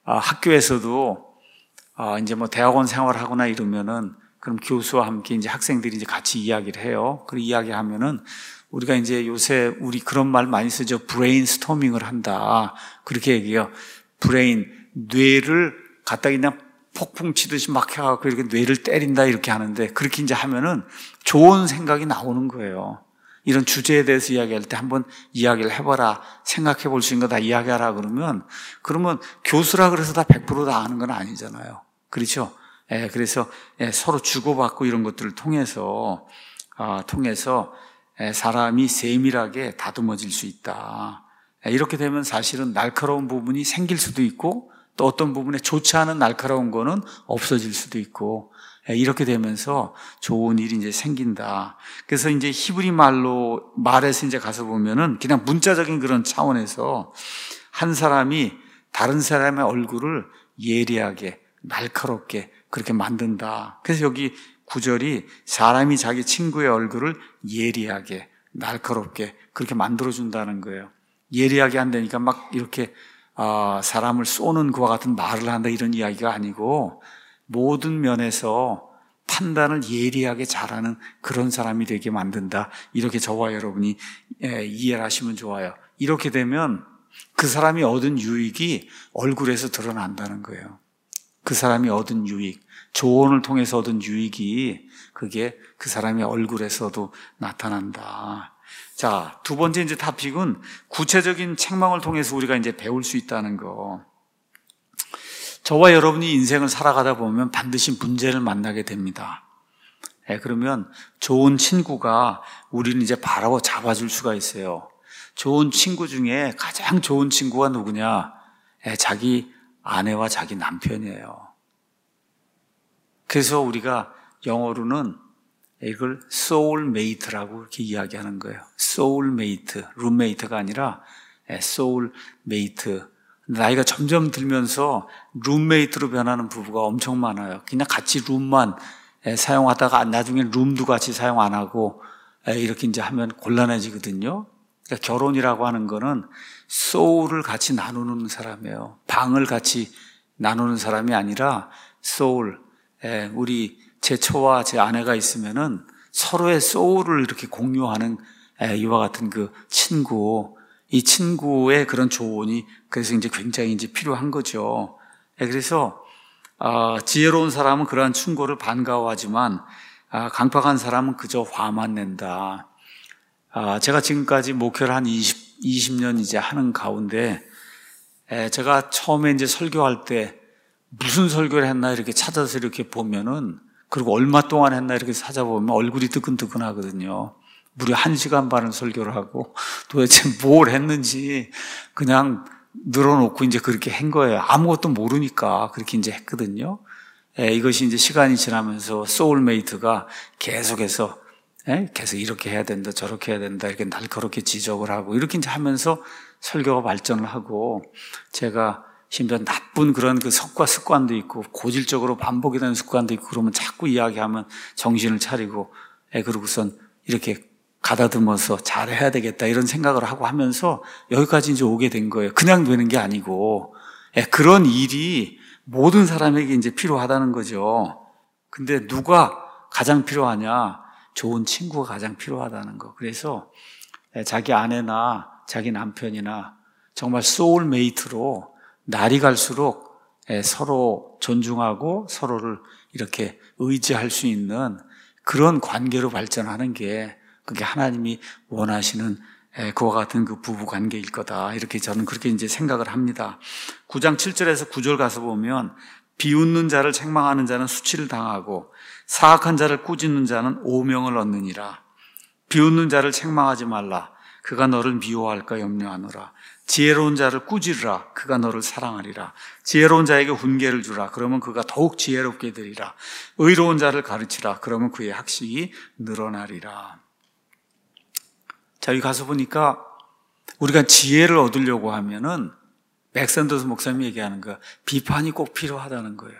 학교에서도 이제 뭐 대학원 생활하거나 이러면은 그럼 교수와 함께 이제 학생들이 이제 같이 이야기를 해요. 그 이야기하면은 우리가 이제 요새 우리 그런 말 많이 쓰죠. 브레인 스토밍을 한다. 그렇게 얘기해요. 브레인, 뇌를 갖다 그냥 폭풍 치듯이 막 해갖고 이렇게 뇌를 때린다 이렇게 하는데, 그렇게 이제 하면은 좋은 생각이 나오는 거예요. 이런 주제에 대해서 이야기할 때 한번 이야기를 해봐라, 생각해 볼 수 있는 거 다 이야기하라 그러면, 그러면 교수라 그래서 다 백 퍼센트 다 아는 건 아니잖아요. 그렇죠? 예, 그래서 예, 서로 주고받고 이런 것들을 통해서, 아, 통해서 예, 사람이 세밀하게 다듬어질 수 있다. 예, 이렇게 되면 사실은 날카로운 부분이 생길 수도 있고, 또 어떤 부분에 좋지 않은 날카로운 거는 없어질 수도 있고, 이렇게 되면서 좋은 일이 이제 생긴다. 그래서 이제 히브리 말로, 말에서 이제 가서 보면은 그냥 문자적인 그런 차원에서 한 사람이 다른 사람의 얼굴을 예리하게, 날카롭게 그렇게 만든다. 그래서 여기 구절이 사람이 자기 친구의 얼굴을 예리하게, 날카롭게 그렇게 만들어준다는 거예요. 예리하게 한다니까 막 이렇게 아, 사람을 쏘는 그와 같은 말을 한다 이런 이야기가 아니고, 모든 면에서 판단을 예리하게 잘하는 그런 사람이 되게 만든다. 이렇게 저와 여러분이 예, 이해를 하시면 좋아요. 이렇게 되면 그 사람이 얻은 유익이 얼굴에서 드러난다는 거예요. 그 사람이 얻은 유익, 조언을 통해서 얻은 유익이 그게 그 사람의 얼굴에서도 나타난다. 자, 두 번째 이제 토픽은 구체적인 책망을 통해서 우리가 이제 배울 수 있다는 거. 저와 여러분이 인생을 살아가다 보면 반드시 문제를 만나게 됩니다. 예, 그러면 좋은 친구가 우리는 이제 바라보 잡아줄 수가 있어요. 좋은 친구 중에 가장 좋은 친구가 누구냐? 예, 자기 아내와 자기 남편이에요. 그래서 우리가 영어로는 이걸 소울메이트라고 이렇게 이야기하는 거예요. 소울메이트, 룸메이트가 아니라 소울메이트. 나이가 점점 들면서 룸메이트로 변하는 부부가 엄청 많아요. 그냥 같이 룸만 사용하다가 나중에 룸도 같이 사용 안 하고 이렇게 이제 하면 곤란해지거든요. 그러니까 결혼이라고 하는 거는 소울을 같이 나누는 사람이에요. 방을 같이 나누는 사람이 아니라 소울. 우리 제 처와 제 아내가 있으면은 서로의 소울을 이렇게 공유하는 이와 같은 그 친구, 이 친구의 그런 조언이 그래서 이제 굉장히 이제 필요한 거죠. 그래서 어, 지혜로운 사람은 그러한 충고를 반가워하지만 아, 강팍한 사람은 그저 화만 낸다. 아, 제가 지금까지 목회를 한 이십, 이십 년 이제 하는 가운데 에, 제가 처음에 이제 설교할 때 무슨 설교를 했나 이렇게 찾아서 이렇게 보면은, 그리고 얼마 동안 했나 이렇게 찾아보면 얼굴이 뜨끈뜨끈하거든요. 무려 한 시간 반을 설교를 하고 도대체 뭘 했는지 그냥 늘어놓고 이제 그렇게 한 거예요. 아무것도 모르니까 그렇게 이제 했거든요. 예, 이것이 이제 시간이 지나면서 소울메이트가 계속해서 예, 계속 이렇게 해야 된다, 저렇게 해야 된다, 이렇게 날카롭게 지적을 하고 이렇게 이제 하면서 설교가 발전을 하고, 제가 심지어 나쁜 그런 그 습관, 습관도 있고 고질적으로 반복이 되는 습관도 있고 그러면 자꾸 이야기하면 정신을 차리고 예, 그러고선 이렇게 가다듬어서 잘해야 되겠다 이런 생각을 하고 하면서 여기까지 이제 오게 된 거예요. 그냥 되는 게 아니고 예, 그런 일이 모든 사람에게 이제 필요하다는 거죠. 근데 누가 가장 필요하냐? 좋은 친구가 가장 필요하다는 거. 그래서 자기 아내나 자기 남편이나 정말 소울메이트로 날이 갈수록 서로 존중하고 서로를 이렇게 의지할 수 있는 그런 관계로 발전하는 게 그게 하나님이 원하시는 그와 같은 그 부부 관계일 거다. 이렇게 저는 그렇게 이제 생각을 합니다. 구 장 칠 절에서 구 절 가서 보면 비웃는 자를 책망하는 자는 수치를 당하고 사악한 자를 꾸짖는 자는 오명을 얻느니라. 비웃는 자를 책망하지 말라. 그가 너를 미워할까 염려하노라. 지혜로운 자를 꾸짖으라. 그가 너를 사랑하리라. 지혜로운 자에게 훈계를 주라. 그러면 그가 더욱 지혜롭게 되리라. 의로운 자를 가르치라. 그러면 그의 학식이 늘어나리라. 자, 여기 가서 보니까 우리가 지혜를 얻으려고 하면은 맥산더스 목사님이 얘기하는 거 비판이 꼭 필요하다는 거예요.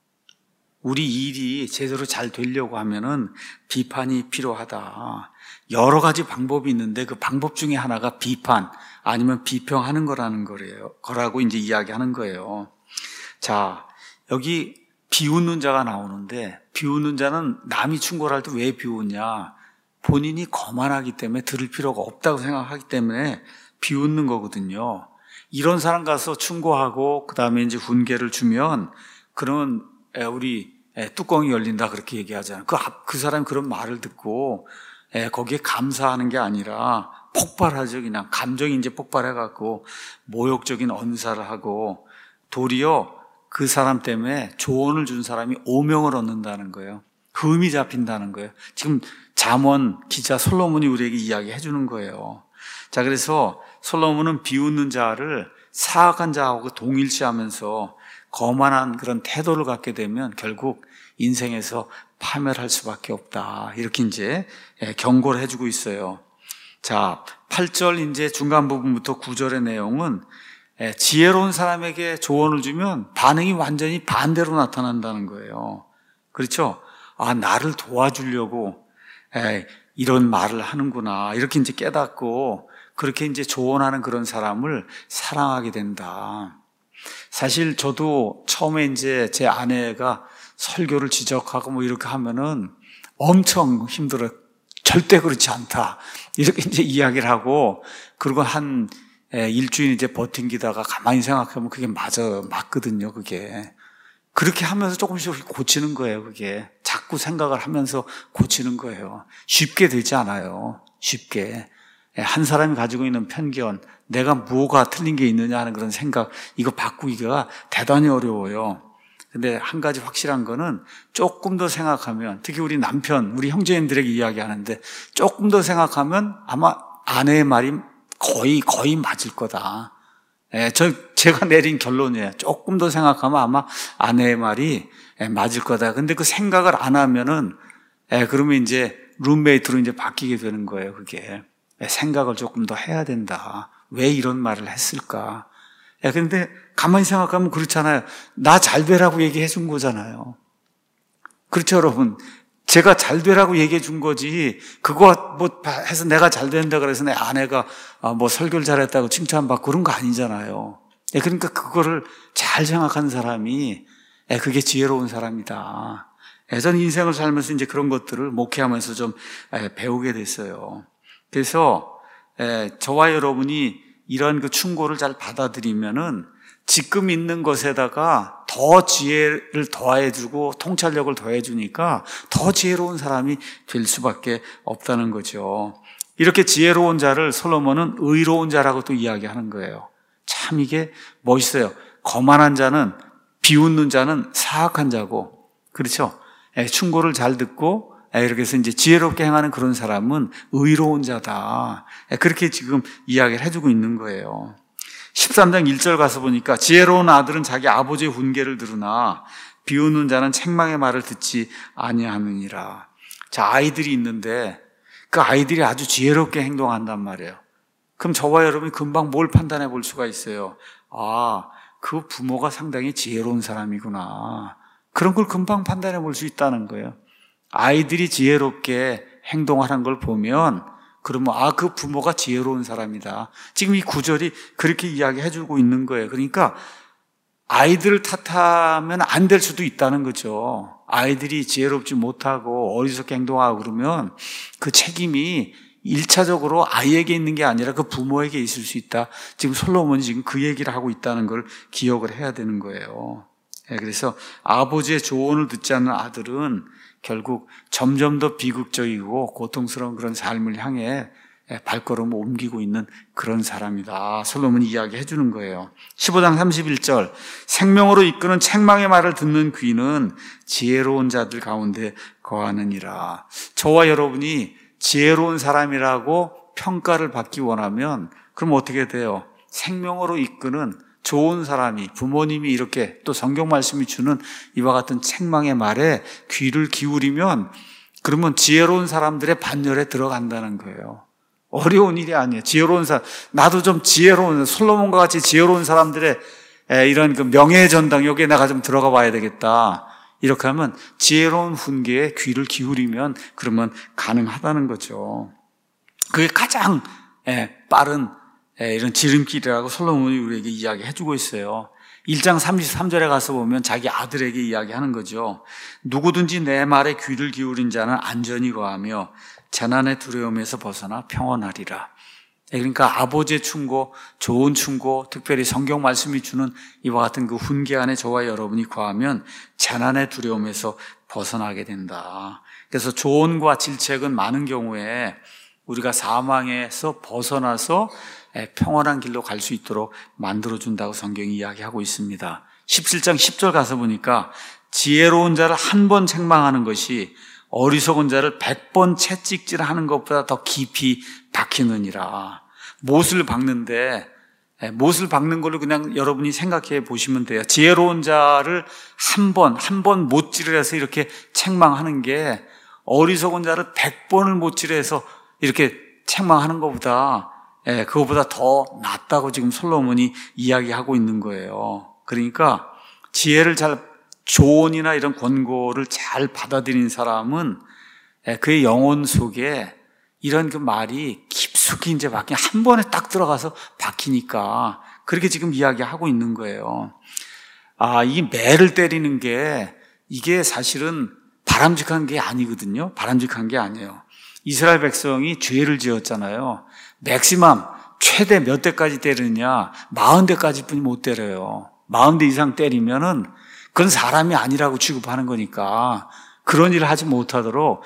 우리 일이 제대로 잘 되려고 하면은 비판이 필요하다. 여러 가지 방법이 있는데 그 방법 중에 하나가 비판 아니면 비평하는 거라는 거래요. 거라고 이제 이야기하는 거예요. 자, 여기 비웃는 자가 나오는데 비웃는 자는 남이 충고할 때 왜 비웃냐? 본인이 거만하기 때문에 들을 필요가 없다고 생각하기 때문에 비웃는 거거든요. 이런 사람 가서 충고하고 그 다음에 이제 훈계를 주면 그러면 우리 뚜껑이 열린다 그렇게 얘기하잖아요. 그, 그 사람이 그런 말을 듣고 거기에 감사하는 게 아니라 폭발하죠. 그냥 감정이 이제 폭발해갖고 모욕적인 언사를 하고 도리어 그 사람 때문에 조언을 준 사람이 오명을 얻는다는 거예요. 흠이 잡힌다는 거예요. 지금 잠언 기자 솔로몬이 우리에게 이야기해 주는 거예요. 자, 그래서 솔로몬은 비웃는 자를 사악한 자하고 동일시하면서 거만한 그런 태도를 갖게 되면 결국 인생에서 파멸할 수밖에 없다. 이렇게 이제 경고를 해주고 있어요. 자, 팔 절 이제 중간 부분부터 구 절의 내용은 지혜로운 사람에게 조언을 주면 반응이 완전히 반대로 나타난다는 거예요. 그렇죠? 아, 나를 도와주려고 이런 말을 하는구나. 이렇게 이제 깨닫고 그렇게 이제 조언하는 그런 사람을 사랑하게 된다. 사실 저도 처음에 이제 제 아내가 설교를 지적하고 뭐 이렇게 하면은 엄청 힘들어요. 절대 그렇지 않다. 이렇게 이제 이야기를 하고, 그리고 한 일주일 이제 버팅기다가 가만히 생각하면 그게 맞아, 맞거든요, 그게. 그렇게 하면서 조금씩 고치는 거예요, 그게. 자꾸 생각을 하면서 고치는 거예요. 쉽게 되지 않아요. 쉽게. 한 사람이 가지고 있는 편견, 내가 뭐가 틀린 게 있느냐 하는 그런 생각, 이거 바꾸기가 대단히 어려워요. 근데 한 가지 확실한 거는 조금 더 생각하면, 특히 우리 남편, 우리 형제님들에게 이야기하는데 조금 더 생각하면 아마 아내의 말이 거의, 거의 맞을 거다. 예, 저, 제가 내린 결론이에요. 조금 더 생각하면 아마 아내의 말이 맞을 거다. 근데 그 생각을 안 하면은, 예, 그러면 이제 룸메이트로 이제 바뀌게 되는 거예요, 그게. 예, 생각을 조금 더 해야 된다. 왜 이런 말을 했을까? 예, 근데 가만히 생각하면 그렇잖아요. 나 잘 되라고 얘기해 준 거잖아요. 그렇죠, 여러분? 제가 잘 되라고 얘기해 준 거지, 그거 뭐 해서 내가 잘 된다 그래서 내 아내가 뭐 설교를 잘했다고 칭찬받고 그런 거 아니잖아요. 예, 그러니까 그거를 잘 생각하는 사람이, 예, 그게 지혜로운 사람이다. 예, 저는 인생을 살면서 이제 그런 것들을 목회하면서 좀 예, 배우게 됐어요. 그래서 예, 저와 여러분이 이런 그 충고를 잘 받아들이면은 지금 있는 것에다가 더 지혜를 더해주고 통찰력을 더해주니까 더 지혜로운 사람이 될 수밖에 없다는 거죠. 이렇게 지혜로운 자를 솔로몬은 의로운 자라고 또 이야기하는 거예요. 참 이게 멋있어요. 거만한 자는, 비웃는 자는 사악한 자고, 그렇죠? 충고를 잘 듣고 이렇게 해서 이제 지혜롭게 행하는 그런 사람은 의로운 자다. 그렇게 지금 이야기를 해주고 있는 거예요. 십삼 장 일 절 가서 보니까 지혜로운 아들은 자기 아버지의 훈계를 들으나 비웃는 자는 책망의 말을 듣지 아니하느니라. 자, 아이들이 있는데 그 아이들이 아주 지혜롭게 행동한단 말이에요. 그럼 저와 여러분이 금방 뭘 판단해 볼 수가 있어요. 아, 그 부모가 상당히 지혜로운 사람이구나. 그런 걸 금방 판단해 볼 수 있다는 거예요. 아이들이 지혜롭게 행동하는 걸 보면 그러면 아, 그 부모가 지혜로운 사람이다. 지금 이 구절이 그렇게 이야기해 주고 있는 거예요. 그러니까 아이들을 탓하면 안 될 수도 있다는 거죠. 아이들이 지혜롭지 못하고 어리석게 행동하고 그러면 그 책임이 일차적으로 아이에게 있는 게 아니라 그 부모에게 있을 수 있다. 지금 솔로몬이 지금 그 얘기를 하고 있다는 걸 기억을 해야 되는 거예요. 그래서 아버지의 조언을 듣지 않는 아들은 결국 점점 더 비극적이고 고통스러운 그런 삶을 향해 발걸음을 옮기고 있는 그런 사람이다. 솔로몬이 이야기해 주는 거예요. 십오 장 삼십일 절, 생명으로 이끄는 책망의 말을 듣는 귀는 지혜로운 자들 가운데 거하느니라. 저와 여러분이 지혜로운 사람이라고 평가를 받기 원하면 그럼 어떻게 돼요? 생명으로 이끄는 좋은 사람이, 부모님이 이렇게 또 성경 말씀이 주는 이와 같은 책망의 말에 귀를 기울이면 그러면 지혜로운 사람들의 반열에 들어간다는 거예요. 어려운 일이 아니에요. 지혜로운 사람, 나도 좀 지혜로운, 솔로몬과 같이 지혜로운 사람들의 이런 그 명예의 전당, 여기에 내가 좀 들어가 봐야 되겠다. 이렇게 하면 지혜로운 훈계에 귀를 기울이면 그러면 가능하다는 거죠. 그게 가장 빠른 이런 지름길이라고 솔로몬이 우리에게 이야기해 주고 있어요. 일 장 삼십삼 절에 가서 보면 자기 아들에게 이야기하는 거죠. 누구든지 내 말에 귀를 기울인 자는 안전히 거하며 재난의 두려움에서 벗어나 평안하리라. 그러니까 아버지의 충고, 좋은 충고, 특별히 성경 말씀이 주는 이와 같은 그 훈계 안에 저와 여러분이 거하면 재난의 두려움에서 벗어나게 된다. 그래서 조언과 질책은 많은 경우에 우리가 사망에서 벗어나서 평안한 길로 갈 수 있도록 만들어준다고 성경이 이야기하고 있습니다. 십칠 장 십 절 가서 보니까 지혜로운 자를 한 번 책망하는 것이 어리석은 자를 백 번 채찍질하는 것보다 더 깊이 박히느니라. 못을 박는데 못을 박는 걸로 그냥 여러분이 생각해 보시면 돼요. 지혜로운 자를 한 번, 한 번 못질을 해서 이렇게 책망하는 게 어리석은 자를 백 번을 못질을 해서 이렇게 책망하는 것보다 예, 그거보다 더 낫다고 지금 솔로몬이 이야기하고 있는 거예요. 그러니까 지혜를 잘, 조언이나 이런 권고를 잘 받아들인 사람은 예, 그의 영혼 속에 이런 그 말이 깊숙이 이제 박히 한 번에 딱 들어가서 박히니까 그렇게 지금 이야기하고 있는 거예요. 아, 이 매를 때리는 게 이게 사실은 바람직한 게 아니거든요. 바람직한 게 아니에요. 이스라엘 백성이 죄를 지었잖아요. 맥시멈 최대 몇 대까지 때리느냐? 마흔 대까지 뿐이 못 때려요. 마흔 대 이상 때리면은 그건 사람이 아니라고 취급하는 거니까 그런 일을 하지 못하도록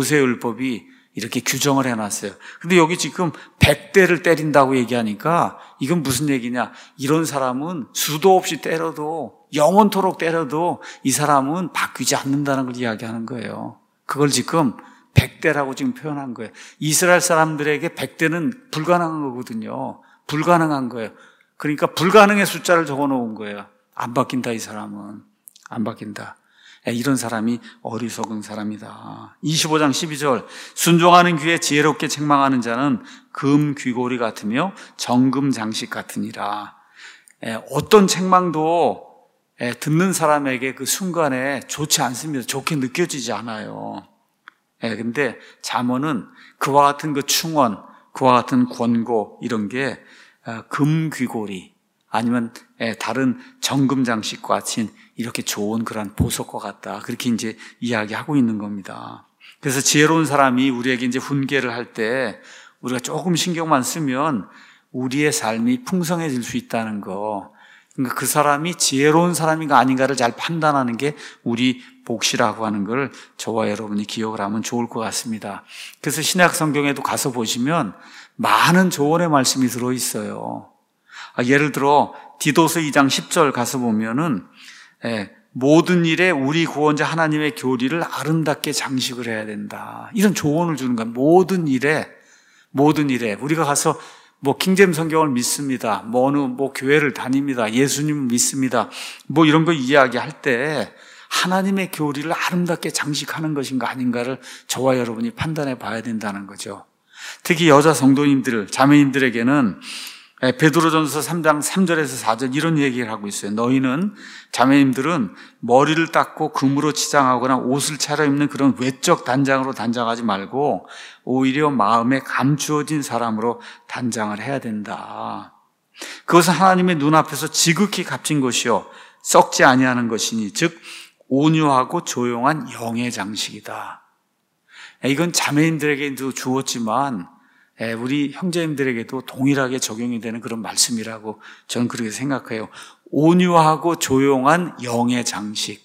모세율법이 이렇게 규정을 해놨어요. 근데 여기 지금 백 대를 때린다고 얘기하니까 이건 무슨 얘기냐? 이런 사람은 수도 없이 때려도 영원토록 때려도 이 사람은 바뀌지 않는다는 걸 이야기하는 거예요. 그걸 지금 백 대라고 지금 표현한 거예요. 이스라엘 사람들에게 백 대는 불가능한 거거든요. 불가능한 거예요. 그러니까 불가능의 숫자를 적어 놓은 거예요. 안 바뀐다, 이 사람은. 안 바뀐다. 이런 사람이 어리석은 사람이다. 이십오 장 십이 절, 순종하는 귀에 지혜롭게 책망하는 자는 금 귀고리 같으며 정금 장식 같으니라. 어떤 책망도 듣는 사람에게 그 순간에 좋지 않습니다. 좋게 느껴지지 않아요. 예, 근데 잠언은 그와 같은 그 충언, 그와 같은 권고 이런 게 금귀고리 아니면 다른 정금 장식과 같이 이렇게 좋은 그런 보석과 같다. 그렇게 이제 이야기하고 있는 겁니다. 그래서 지혜로운 사람이 우리에게 이제 훈계를 할 때 우리가 조금 신경만 쓰면 우리의 삶이 풍성해질 수 있다는 거. 그러니까 그 사람이 지혜로운 사람인가 아닌가를 잘 판단하는 게 우리 몫이라고 하는 걸 저와 여러분이 기억을 하면 좋을 것 같습니다. 그래서 신약 성경에도 가서 보시면 많은 조언의 말씀이 들어있어요. 예를 들어 디도서 이 장 십 절 가서 보면은 모든 일에 우리 구원자 하나님의 교리를 아름답게 장식을 해야 된다. 이런 조언을 주는 거야. 모든 일에 모든 일에 우리가 가서 뭐 킹제임 성경을 믿습니다. 뭐 어느 뭐 교회를 다닙니다. 예수님 믿습니다. 뭐 이런 거 이야기할 때 하나님의 교리를 아름답게 장식하는 것인가 아닌가를 저와 여러분이 판단해 봐야 된다는 거죠. 특히 여자 성도님들, 자매님들에게는 베드로전서 삼 장 삼 절에서 사 절 이런 얘기를 하고 있어요. 너희는 자매님들은 머리를 닦고 금으로 치장하거나 옷을 차려입는 그런 외적 단장으로 단장하지 말고 오히려 마음에 감추어진 사람으로 단장을 해야 된다. 그것은 하나님의 눈앞에서 지극히 값진 것이요 썩지 아니하는 것이니 즉 온유하고 조용한 영의 장식이다. 이건 자매인들에게도 주었지만 우리 형제님들에게도 동일하게 적용이 되는 그런 말씀이라고 저는 그렇게 생각해요. 온유하고 조용한 영의 장식.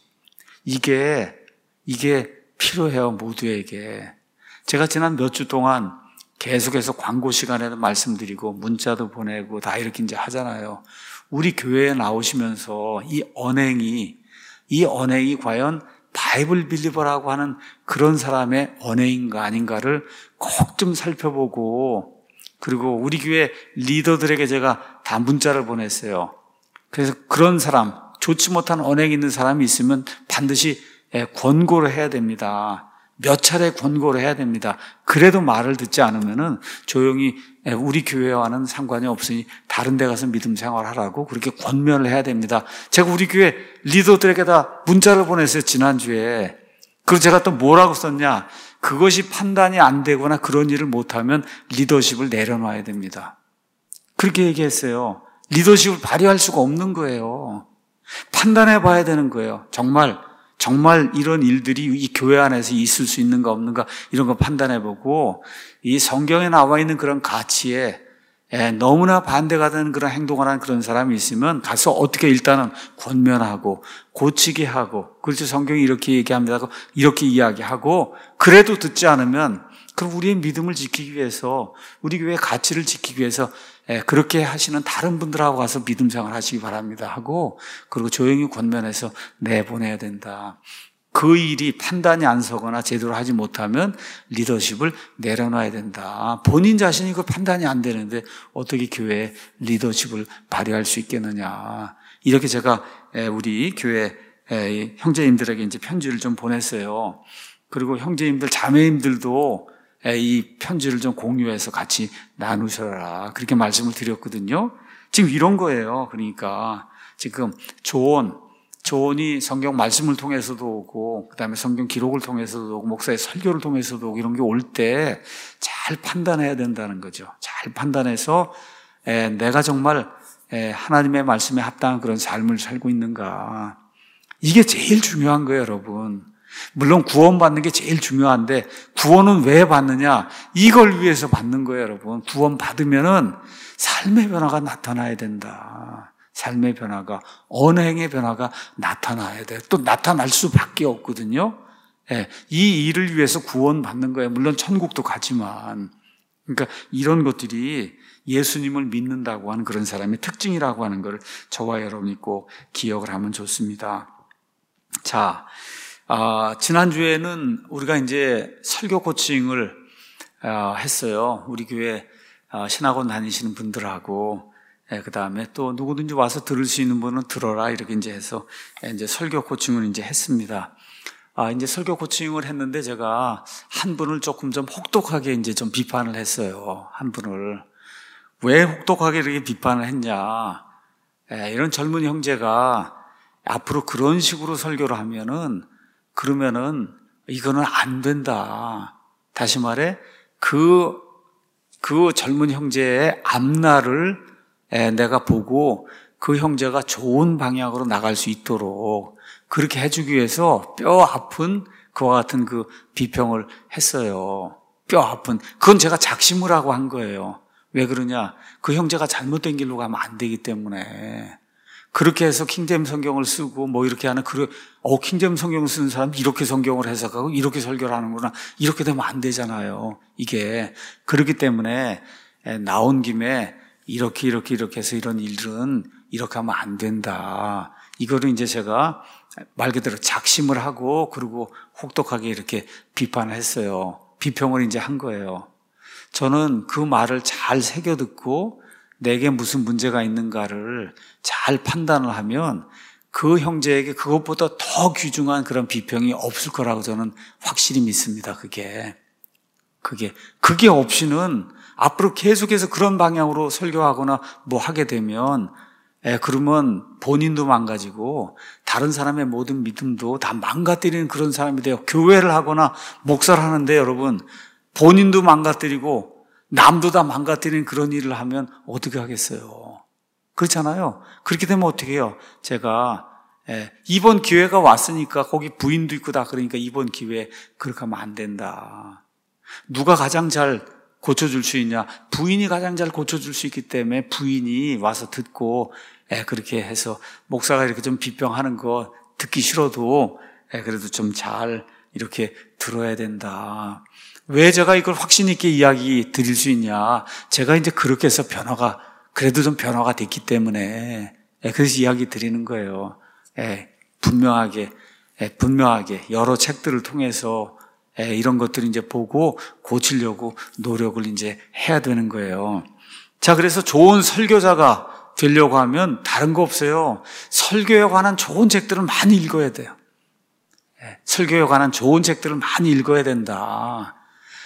이게, 이게 필요해요, 모두에게. 제가 지난 몇 주 동안 계속해서 광고 시간에도 말씀드리고 문자도 보내고 다 이렇게 이제 하잖아요. 우리 교회에 나오시면서 이 언행이, 이 언행이 과연 바이블 빌리버라고 하는 그런 사람의 언행인가 아닌가를 꼭 좀 살펴보고, 그리고 우리 교회 리더들에게 제가 다 문자를 보냈어요. 그래서 그런 사람, 좋지 못한 언행이 있는 사람이 있으면 반드시 권고를 해야 됩니다. 몇 차례 권고를 해야 됩니다. 그래도 말을 듣지 않으면은 조용히 우리 교회와는 상관이 없으니 다른 데 가서 믿음 생활하라고 그렇게 권면을 해야 됩니다. 제가 우리 교회 리더들에게 다 문자를 보냈어요, 지난주에. 그리고 제가 또 뭐라고 썼냐? 그것이 판단이 안 되거나 그런 일을 못하면 리더십을 내려놔야 됩니다. 그렇게 얘기했어요. 리더십을 발휘할 수가 없는 거예요. 판단해 봐야 되는 거예요. 정말 정말 이런 일들이 이 교회 안에서 있을 수 있는가 없는가 이런 거 판단해 보고, 이 성경에 나와 있는 그런 가치에 너무나 반대가 되는 그런 행동을 하는 그런 사람이 있으면 가서 어떻게 일단은 권면하고 고치게 하고, 그렇죠, 성경이 이렇게 얘기합니다 하고 이렇게 이야기하고, 그래도 듣지 않으면 그럼 우리의 믿음을 지키기 위해서, 우리 교회의 가치를 지키기 위해서 그렇게 하시는 다른 분들하고 가서 믿음 생활 하시기 바랍니다 하고, 그리고 조용히 권면해서 내보내야 된다. 그 일이 판단이 안 서거나 제대로 하지 못하면 리더십을 내려놔야 된다. 본인 자신이 그 판단이 안 되는데 어떻게 교회에 리더십을 발휘할 수 있겠느냐. 이렇게 제가 우리 교회 형제님들에게 이제 편지를 좀 보냈어요. 그리고 형제님들, 자매님들도 이 편지를 좀 공유해서 같이 나누셔라, 그렇게 말씀을 드렸거든요. 지금 이런 거예요. 그러니까 지금 조언, 조언이 성경 말씀을 통해서도 오고, 그 다음에 성경 기록을 통해서도 오고, 목사의 설교를 통해서도 오고, 이런 게 올 때 잘 판단해야 된다는 거죠. 잘 판단해서 에, 내가 정말 에, 하나님의 말씀에 합당한 그런 삶을 살고 있는가. 이게 제일 중요한 거예요, 여러분. 물론 구원받는 게 제일 중요한데, 구원은 왜 받느냐? 이걸 위해서 받는 거예요, 여러분. 구원 받으면은 삶의 변화가 나타나야 된다. 삶의 변화가, 언행의 변화가 나타나야 돼. 또 나타날 수밖에 없거든요. 예, 이 일을 위해서 구원받는 거예요. 물론 천국도 가지만. 그러니까 이런 것들이 예수님을 믿는다고 하는 그런 사람의 특징이라고 하는 걸 저와 여러분이 꼭 기억을 하면 좋습니다. 자, 아, 지난주에는 우리가 이제 설교 코칭을 아, 했어요. 우리 교회 아, 신학원 다니시는 분들하고, 예, 그 다음에 또 누구든지 와서 들을 수 있는 분은 들어라, 이렇게 이제 해서 이제 설교 코칭을 이제 했습니다. 아, 이제 설교 코칭을 했는데 제가 한 분을 조금 좀 혹독하게 이제 좀 비판을 했어요. 한 분을. 왜 혹독하게 이렇게 비판을 했냐. 예, 이런 젊은 형제가 앞으로 그런 식으로 설교를 하면은, 그러면은 이거는 안 된다. 다시 말해, 그, 그 젊은 형제의 앞날을 내가 보고 그 형제가 좋은 방향으로 나갈 수 있도록 그렇게 해주기 위해서 뼈 아픈 그와 같은 그 비평을 했어요. 뼈 아픈. 그건 제가 작심을 하고 한 거예요. 왜 그러냐? 그 형제가 잘못된 길로 가면 안 되기 때문에. 그렇게 해서 킹제임 성경을 쓰고 뭐 이렇게 하는, 그, 어, 킹제임 성경 쓰는 사람이 이렇게 성경을 해석하고 이렇게 설교를 하는구나. 이렇게 되면 안 되잖아요. 이게. 그렇기 때문에 나온 김에 이렇게 이렇게 이렇게 해서 이런 일은 이렇게 하면 안 된다. 이거를 이제 제가 말 그대로 작심을 하고, 그리고 혹독하게 이렇게 비판을 했어요. 비평을 이제 한 거예요. 저는 그 말을 잘 새겨 듣고 내게 무슨 문제가 있는가를 잘 판단을 하면 그 형제에게 그것보다 더 귀중한 그런 비평이 없을 거라고 저는 확실히 믿습니다. 그게. 그게. 그게 없이는 앞으로 계속해서 그런 방향으로 설교하거나 뭐 하게 되면, 예, 그러면 본인도 망가지고 다른 사람의 모든 믿음도 다 망가뜨리는 그런 사람이 돼요. 교회를 하거나 목사를 하는데 여러분, 본인도 망가뜨리고 남도 다 망가뜨리는 그런 일을 하면 어떻게 하겠어요? 그렇잖아요. 그렇게 되면 어떻게 해요? 제가 예, 이번 기회가 왔으니까 거기 부인도 있고 다 그러니까 이번 기회에 그렇게 하면 안 된다. 누가 가장 잘 고쳐줄 수 있냐? 부인이 가장 잘 고쳐줄 수 있기 때문에 부인이 와서 듣고, 예, 그렇게 해서 목사가 이렇게 좀 비평하는 거 듣기 싫어도, 예, 그래도 좀 잘 이렇게 들어야 된다. 왜 제가 이걸 확신 있게 이야기 드릴 수 있냐? 제가 이제 그렇게 해서 변화가, 그래도 좀 변화가 됐기 때문에, 예, 그래서 이야기 드리는 거예요. 예, 분명하게, 예, 분명하게 여러 책들을 통해서 예, 이런 것들을 이제 보고 고치려고 노력을 이제 해야 되는 거예요. 자, 그래서 좋은 설교자가 되려고 하면 다른 거 없어요. 설교에 관한 좋은 책들을 많이 읽어야 돼요. 예, 설교에 관한 좋은 책들을 많이 읽어야 된다.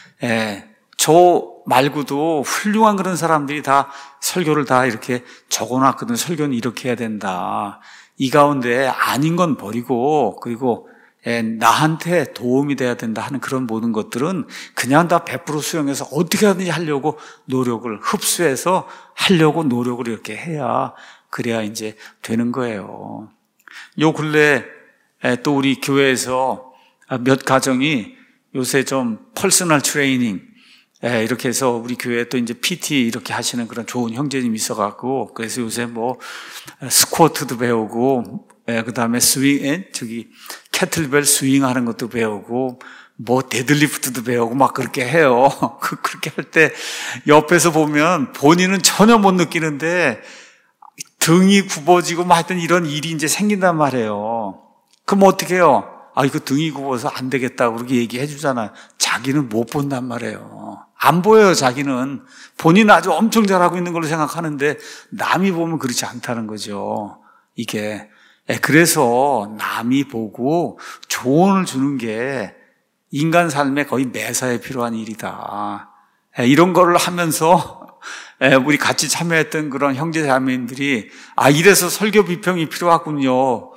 예, 저 말고도 훌륭한 그런 사람들이 다 설교를 다 이렇게 적어놨거든. 설교는 이렇게 해야 된다. 이 가운데 아닌 건 버리고, 그리고 예, 나한테 도움이 돼야 된다 하는 그런 모든 것들은 그냥 다 백 퍼센트 수용해서 어떻게 하든지 하려고 노력을 흡수해서 하려고 노력을 이렇게 해야 그래야 이제 되는 거예요. 요 근래 또 우리 교회에서 몇 가정이 요새 좀 퍼스널 트레이닝 이렇게 해서 우리 교회에 또 이제 피티 이렇게 하시는 그런 좋은 형제님이 있어갖고 그래서 요새 뭐 스쿼트도 배우고 그 다음에 스윙, 저기 캐틀벨 스윙 하는 것도 배우고 뭐 데드리프트도 배우고 막 그렇게 해요. 그렇게 할 때 옆에서 보면 본인은 전혀 못 느끼는데 등이 굽어지고 뭐 하여튼 이런 일이 이제 생긴단 말이에요. 그럼 어떻게 해요? 아, 이거 등이 굽어서 안 되겠다고 그렇게 얘기해 주잖아요. 자기는 못 본단 말이에요. 안 보여요, 자기는. 본인은 아주 엄청 잘하고 있는 걸로 생각하는데 남이 보면 그렇지 않다는 거죠. 이게. 그래서 남이 보고 조언을 주는 게 인간 삶에 거의 매사에 필요한 일이다. 이런 거를 하면서 우리 같이 참여했던 그런 형제 자매님들이 아, 이래서 설교 비평이 필요하군요.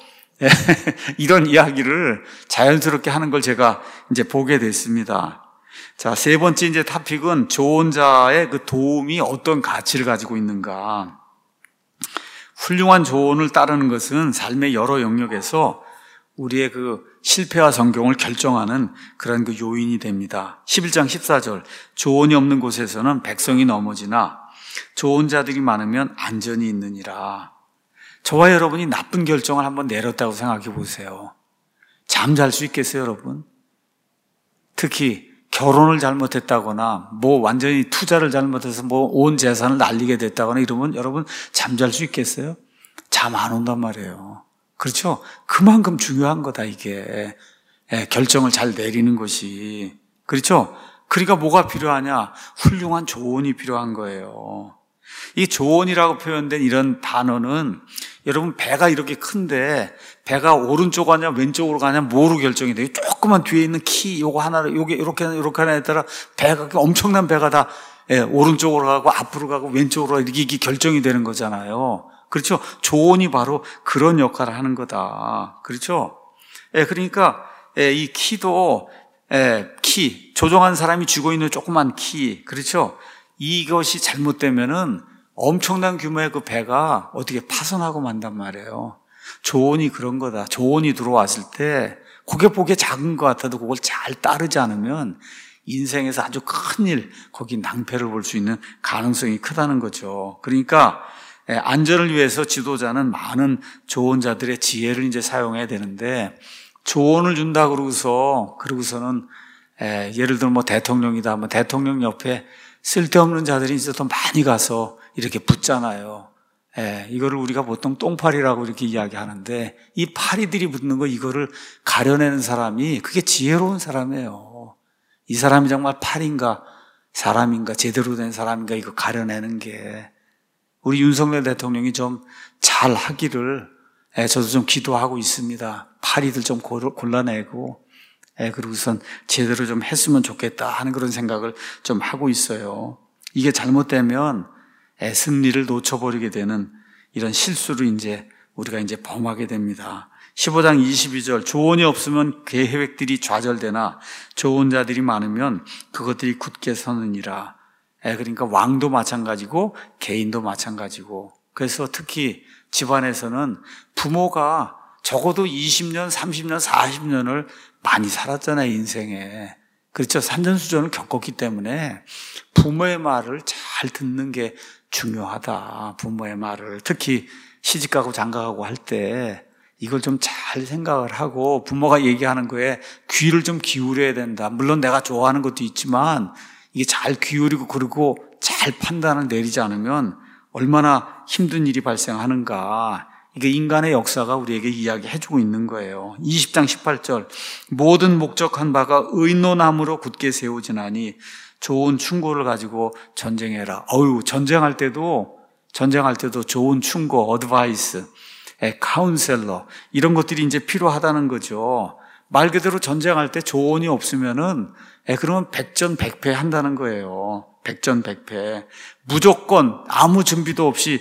이런 이야기를 자연스럽게 하는 걸 제가 이제 보게 됐습니다. 자, 세 번째 이제 토픽은 조언자의 그 도움이 어떤 가치를 가지고 있는가. 훌륭한 조언을 따르는 것은 삶의 여러 영역에서 우리의 그 실패와 성공을 결정하는 그런 그 요인이 됩니다. 십일 장 십사 절 조언이 없는 곳에서는 백성이 넘어지나 좋은 자들이 많으면 안전이 있느니라. 저와 여러분이 나쁜 결정을 한번 내렸다고 생각해 보세요. 잠 잘 수 있겠어요, 여러분? 특히 결혼을 잘못했다거나 뭐 완전히 투자를 잘못해서 뭐 온 재산을 날리게 됐다거나 이러면 여러분 잠잘 수 있겠어요? 잠 안 온단 말이에요. 그렇죠? 그만큼 중요한 거다 이게. 예, 결정을 잘 내리는 것이. 그렇죠? 그러니까 뭐가 필요하냐? 훌륭한 조언이 필요한 거예요. 이 조언이라고 표현된 이런 단어는 여러분 배가 이렇게 큰데 배가 오른쪽 가냐 왼쪽으로 가냐 뭐로 결정이 돼요? 조그만 뒤에 있는 키 요거 하나를 요게 이렇게 이렇게 하나에 따라 배가 엄청난 배가 다 예, 오른쪽으로 가고 앞으로 가고 왼쪽으로 이렇게, 이렇게 결정이 되는 거잖아요. 그렇죠? 조언이 바로 그런 역할을 하는 거다. 그렇죠? 예, 그러니까 예, 이 키도 예, 키 조종한 사람이 쥐고 있는 조그만 키 그렇죠? 이것이 잘못되면은 엄청난 규모의 그 배가 어떻게 파손하고 만단 말이에요. 조언이 그런 거다. 조언이 들어왔을 때 그게 보기에 작은 것 같아도 그걸 잘 따르지 않으면 인생에서 아주 큰일, 거기 낭패를 볼 수 있는 가능성이 크다는 거죠. 그러니까 안전을 위해서 지도자는 많은 조언자들의 지혜를 이제 사용해야 되는데 조언을 준다 그러고서 그러고서는 예를 들어 뭐 대통령이다, 뭐 대통령 옆에 쓸데없는 자들이 이제 더 많이 가서 이렇게 붙잖아요. 예, 이거를 우리가 보통 똥파리라고 이렇게 이야기하는데 이 파리들이 붙는 거 이거를 가려내는 사람이 그게 지혜로운 사람이에요. 이 사람이 정말 파리인가 사람인가 제대로 된 사람인가 이거 가려내는 게 우리 윤석열 대통령이 좀 잘 하기를 예, 저도 좀 기도하고 있습니다. 파리들 좀 골라내고 예, 그리고선 제대로 좀 했으면 좋겠다 하는 그런 생각을 좀 하고 있어요. 이게 잘못되면 예, 승리를 놓쳐버리게 되는 이런 실수를 이제 우리가 이제 범하게 됩니다. 십오 장 이십이 절 조언이 없으면 계획들이 좌절되나 좋은 자들이 많으면 그것들이 굳게 서느니라. 예, 그러니까 왕도 마찬가지고 개인도 마찬가지고 그래서 특히 집안에서는 부모가 적어도 이십 년, 삼십 년, 사십 년을 많이 살았잖아요, 인생에. 그렇죠. 산전수전을 겪었기 때문에 부모의 말을 잘 듣는 게 중요하다. 부모의 말을. 특히 시집가고 장가가고 할 때 이걸 좀 잘 생각을 하고 부모가 얘기하는 거에 귀를 좀 기울여야 된다. 물론 내가 좋아하는 것도 있지만 이게 잘 기울이고 그리고 잘 판단을 내리지 않으면 얼마나 힘든 일이 발생하는가. 이게 인간의 역사가 우리에게 이야기해주고 있는 거예요. 이십 장 십팔 절 모든 목적한 바가 의논함으로 굳게 세우지나니 좋은 충고를 가지고 전쟁해라. 어유 전쟁할 때도 전쟁할 때도 좋은 충고, 어드바이스, 카운셀러 이런 것들이 이제 필요하다는 거죠. 말 그대로 전쟁할 때 조언이 없으면은 그러면 백전백패 한다는 거예요. 백전백패. 무조건 아무 준비도 없이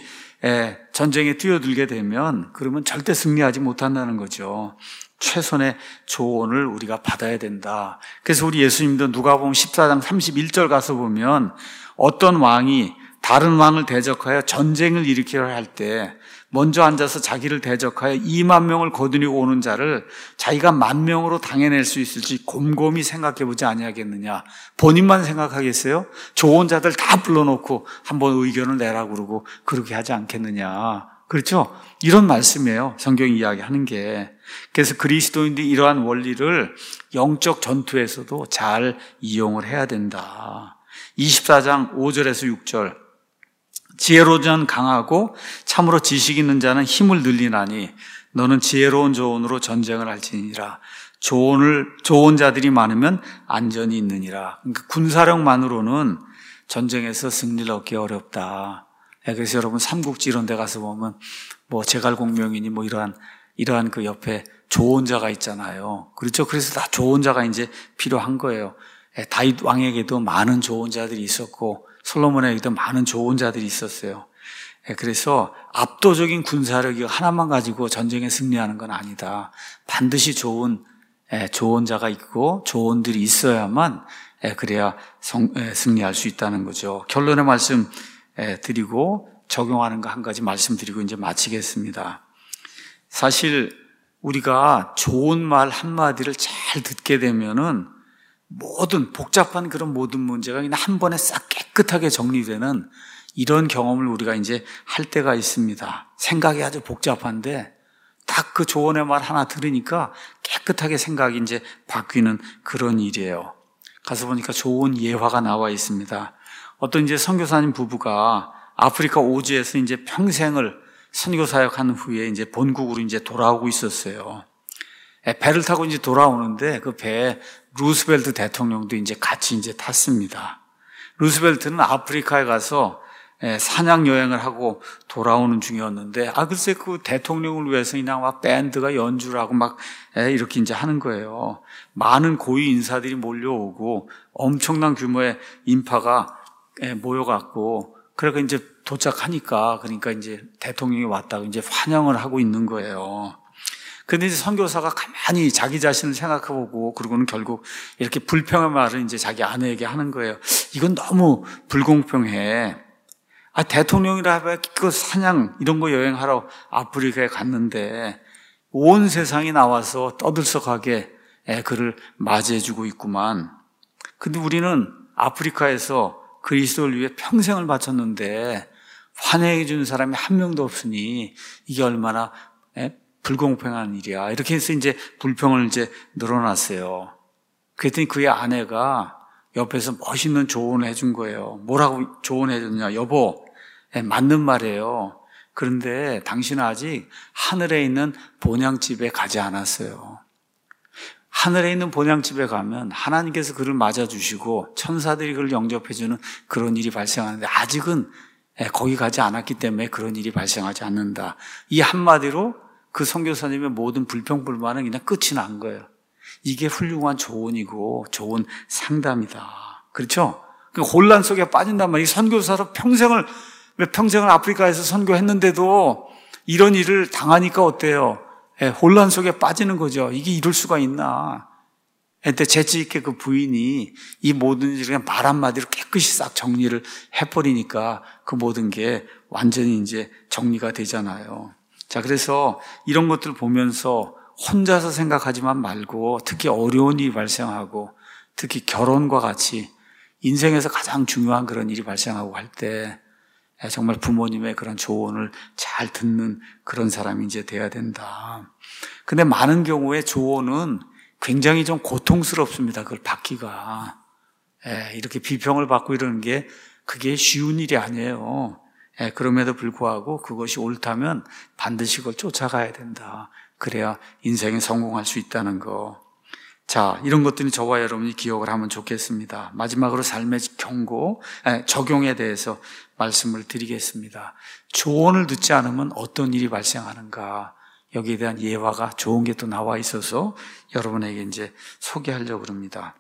전쟁에 뛰어들게 되면 그러면 절대 승리하지 못한다는 거죠. 최선의 조언을 우리가 받아야 된다. 그래서 우리 예수님도 누가복음 십사 장 삼십일 절 가서 보면 어떤 왕이 다른 왕을 대적하여 전쟁을 일으키려 할 때 먼저 앉아서 자기를 대적하여 이만 명을 거느리고 오는 자를 자기가 만 명으로 당해낼 수 있을지 곰곰이 생각해보지 아니하겠느냐. 본인만 생각하겠어요? 좋은 자들 다 불러놓고 한번 의견을 내라고 그러고 그렇게 하지 않겠느냐. 그렇죠? 이런 말씀이에요. 성경이 이야기하는 게. 그래서 그리스도인들이 이러한 원리를 영적 전투에서도 잘 이용을 해야 된다. 이십사 장 오 절에서 육 절 지혜로운 자는 강하고 참으로 지식 있는 자는 힘을 늘리나니 너는 지혜로운 조언으로 전쟁을 할지니라. 조언을 좋은 자들이 많으면 안전이 있느니라. 그러니까 군사력만으로는 전쟁에서 승리를 얻기 어렵다. 그래서 여러분 삼국지 이런 데 가서 보면 뭐 제갈공명이니 뭐 이러한 이러한 그 옆에 조언자가 있잖아요. 그렇죠? 그래서 다 조언자가 이제 필요한 거예요. 다윗 왕에게도 많은 조언자들이 있었고 솔로몬에게도 많은 조언자들이 있었어요. 그래서 압도적인 군사력이 하나만 가지고 전쟁에 승리하는 건 아니다. 반드시 좋은 조언자가 있고 조언들이 있어야만 그래야 승리할 수 있다는 거죠. 결론의 말씀 드리고 적용하는 거 한 가지 말씀드리고 이제 마치겠습니다. 사실 우리가 좋은 말 한마디를 잘 듣게 되면은 모든 복잡한 그런 모든 문제가 그냥 한 번에 싹 깨끗하게 정리되는 이런 경험을 우리가 이제 할 때가 있습니다. 생각이 아주 복잡한데 딱 그 조언의 말 하나 들으니까 깨끗하게 생각이 이제 바뀌는 그런 일이에요. 가서 보니까 좋은 예화가 나와 있습니다. 어떤 이제 선교사님 부부가 아프리카 오지에서 이제 평생을 선교 사역한 후에 이제 본국으로 이제 돌아오고 있었어요. 배를 타고 이제 돌아오는데 그 배에 루스벨트 대통령도 이제 같이 이제 탔습니다. 루스벨트는 아프리카에 가서 사냥 여행을 하고 돌아오는 중이었는데, 아, 글쎄 그 대통령을 위해서 그냥 막 밴드가 연주를 하고 막 이렇게 이제 하는 거예요. 많은 고위 인사들이 몰려오고 엄청난 규모의 인파가 모여갖고, 그러니까 이제 도착하니까, 그러니까 이제 대통령이 왔다고 이제 환영을 하고 있는 거예요. 근데 이제 선교사가 가만히 자기 자신을 생각해보고, 그러고는 결국 이렇게 불평의 말을 이제 자기 아내에게 하는 거예요. 이건 너무 불공평해. 아, 대통령이라 해봐야 그 사냥 이런 거 여행하러 아프리카에 갔는데 온 세상이 나와서 떠들썩하게 그를 맞이해주고 있구만. 근데 우리는 아프리카에서 그리스도를 위해 평생을 바쳤는데 환영해 주는 사람이 한 명도 없으니 이게 얼마나 불공평한 일이야. 이렇게 해서 이제 불평을 이제 늘어났어요. 그랬더니 그의 아내가 옆에서 멋있는 조언을 해준 거예요. 뭐라고 조언해 줬냐. 여보, 맞는 말이에요. 그런데 당신은 아직 하늘에 있는 본향집에 가지 않았어요. 하늘에 있는 본향집에 가면 하나님께서 그를 맞아주시고 천사들이 그를 영접해주는 그런 일이 발생하는데 아직은 거기 가지 않았기 때문에 그런 일이 발생하지 않는다. 이 한마디로 그 선교사님의 모든 불평불만은 그냥 끝이 난 거예요. 이게 훌륭한 조언이고 좋은 상담이다. 그렇죠? 그 혼란 속에 빠진단 말이에요. 선교사로 평생을, 평생을 아프리카에서 선교했는데도 이런 일을 당하니까 어때요? 예, 혼란 속에 빠지는 거죠. 이게 이럴 수가 있나. 근데 재치있게 그 부인이 이 모든 일을 그냥 말 한마디로 깨끗이 싹 정리를 해버리니까 그 모든 게 완전히 이제 정리가 되잖아요. 자, 그래서 이런 것들을 보면서 혼자서 생각하지만 말고 특히 어려운 일이 발생하고 특히 결혼과 같이 인생에서 가장 중요한 그런 일이 발생하고 할 때 정말 부모님의 그런 조언을 잘 듣는 그런 사람이 이제 돼야 된다. 근데 많은 경우에 조언은 굉장히 좀 고통스럽습니다. 그걸 받기가. 예, 이렇게 비평을 받고 이러는 게 그게 쉬운 일이 아니에요. 예, 그럼에도 불구하고 그것이 옳다면 반드시 그걸 쫓아가야 된다. 그래야 인생에 성공할 수 있다는 거. 자, 이런 것들이 저와 여러분이 기억을 하면 좋겠습니다. 마지막으로 삶의 경고, 예, 적용에 대해서 말씀을 드리겠습니다. 조언을 듣지 않으면 어떤 일이 발생하는가. 여기에 대한 예화가 좋은 게 또 나와 있어서 여러분에게 이제 소개하려고 합니다.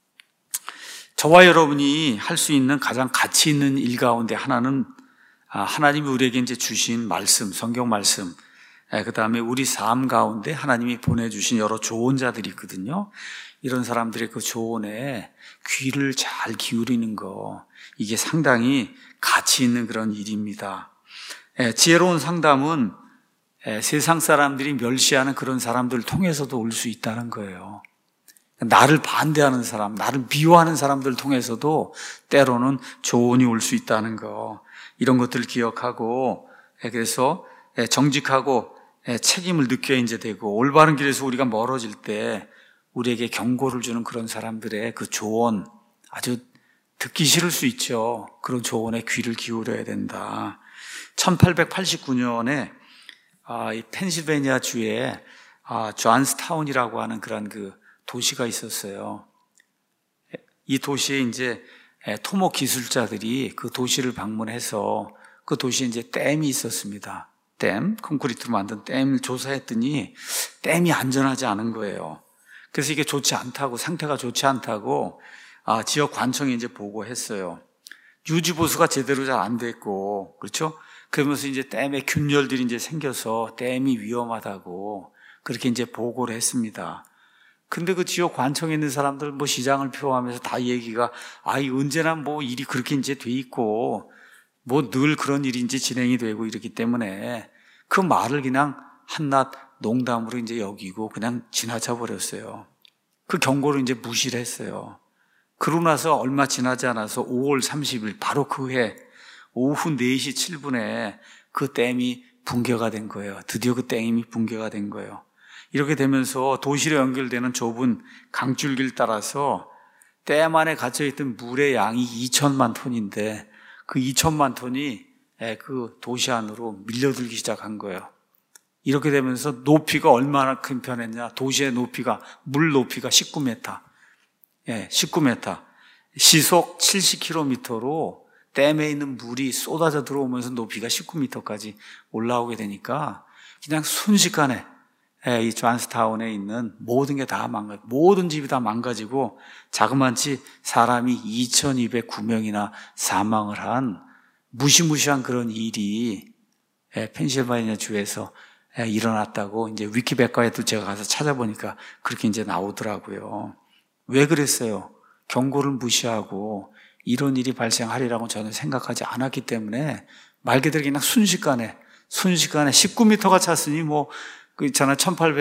저와 여러분이 할 수 있는 가장 가치 있는 일 가운데 하나는 하나님이 우리에게 이제 주신 말씀, 성경 말씀, 그 다음에 우리 삶 가운데 하나님이 보내주신 여러 조언자들이 있거든요. 이런 사람들의 그 조언에 귀를 잘 기울이는 거, 이게 상당히 가치 있는 그런 일입니다. 지혜로운 상담은 세상 사람들이 멸시하는 그런 사람들을 통해서도 올 수 있다는 거예요. 나를 반대하는 사람, 나를 미워하는 사람들을 통해서도 때로는 조언이 올 수 있다는 거, 이런 것들을 기억하고, 그래서 정직하고 책임을 느껴야 이제 되고, 올바른 길에서 우리가 멀어질 때 우리에게 경고를 주는 그런 사람들의 그 조언, 아주 듣기 싫을 수 있죠. 그런 조언에 귀를 기울여야 된다. 천팔백팔십구 년에 이 펜실베니아 주에 존스타운이라고 하는 그런 그 도시가 있었어요. 이 도시에 이제 토목 기술자들이 그 도시를 방문해서 그 도시에 이제 댐이 있었습니다. 댐, 콘크리트로 만든 댐을 조사했더니 댐이 안전하지 않은 거예요. 그래서 이게 좋지 않다고, 상태가 좋지 않다고 아, 지역 관청에 이제 보고했어요. 유지 보수가 제대로 잘 안 됐고, 그렇죠? 그러면서 이제 댐에 균열들이 이제 생겨서 댐이 위험하다고 그렇게 이제 보고를 했습니다. 근데 그 지역 관청에 있는 사람들, 뭐 시장을 표하면서 다 얘기가, 아, 이 언제나 뭐 일이 그렇게 이제 돼 있고, 뭐 늘 그런 일이 이제 진행이 되고 이렇기 때문에 그 말을 그냥 한낱 농담으로 이제 여기고 그냥 지나쳐 버렸어요. 그 경고를 이제 무시를 했어요. 그러고 나서 얼마 지나지 않아서 오월 삼십일, 바로 그 해, 오후 네 시 칠 분에 그 댐이 붕괴가 된 거예요. 드디어 그 댐이 붕괴가 된 거예요. 이렇게 되면서 도시로 연결되는 좁은 강줄기를 따라서 댐 안에 갇혀있던 물의 양이 이천만 톤인데 그 이천만 톤이 그 도시 안으로 밀려들기 시작한 거예요. 이렇게 되면서 높이가 얼마나 큰 편했냐. 도시의 높이가, 물 높이가 십구 미터. 예, 십구 미터. 시속 칠십 킬로미터로 댐에 있는 물이 쏟아져 들어오면서 높이가 십구 미터까지 올라오게 되니까 그냥 순식간에 이 존스타운에 있는 모든 게 다 망가, 모든 집이 다 망가지고 자그마치 사람이 이천이백구 명이나 사망을 한 무시무시한 그런 일이 펜실베니아 주에서 일어났다고 이제 위키백과에도 제가 가서 찾아보니까 그렇게 이제 나오더라고요. 왜 그랬어요? 경고를 무시하고 이런 일이 발생하리라고 저는 생각하지 않았기 때문에 말 그대로 그냥 순식간에 순식간에 십구 미터가 찼으니 뭐 그 있잖아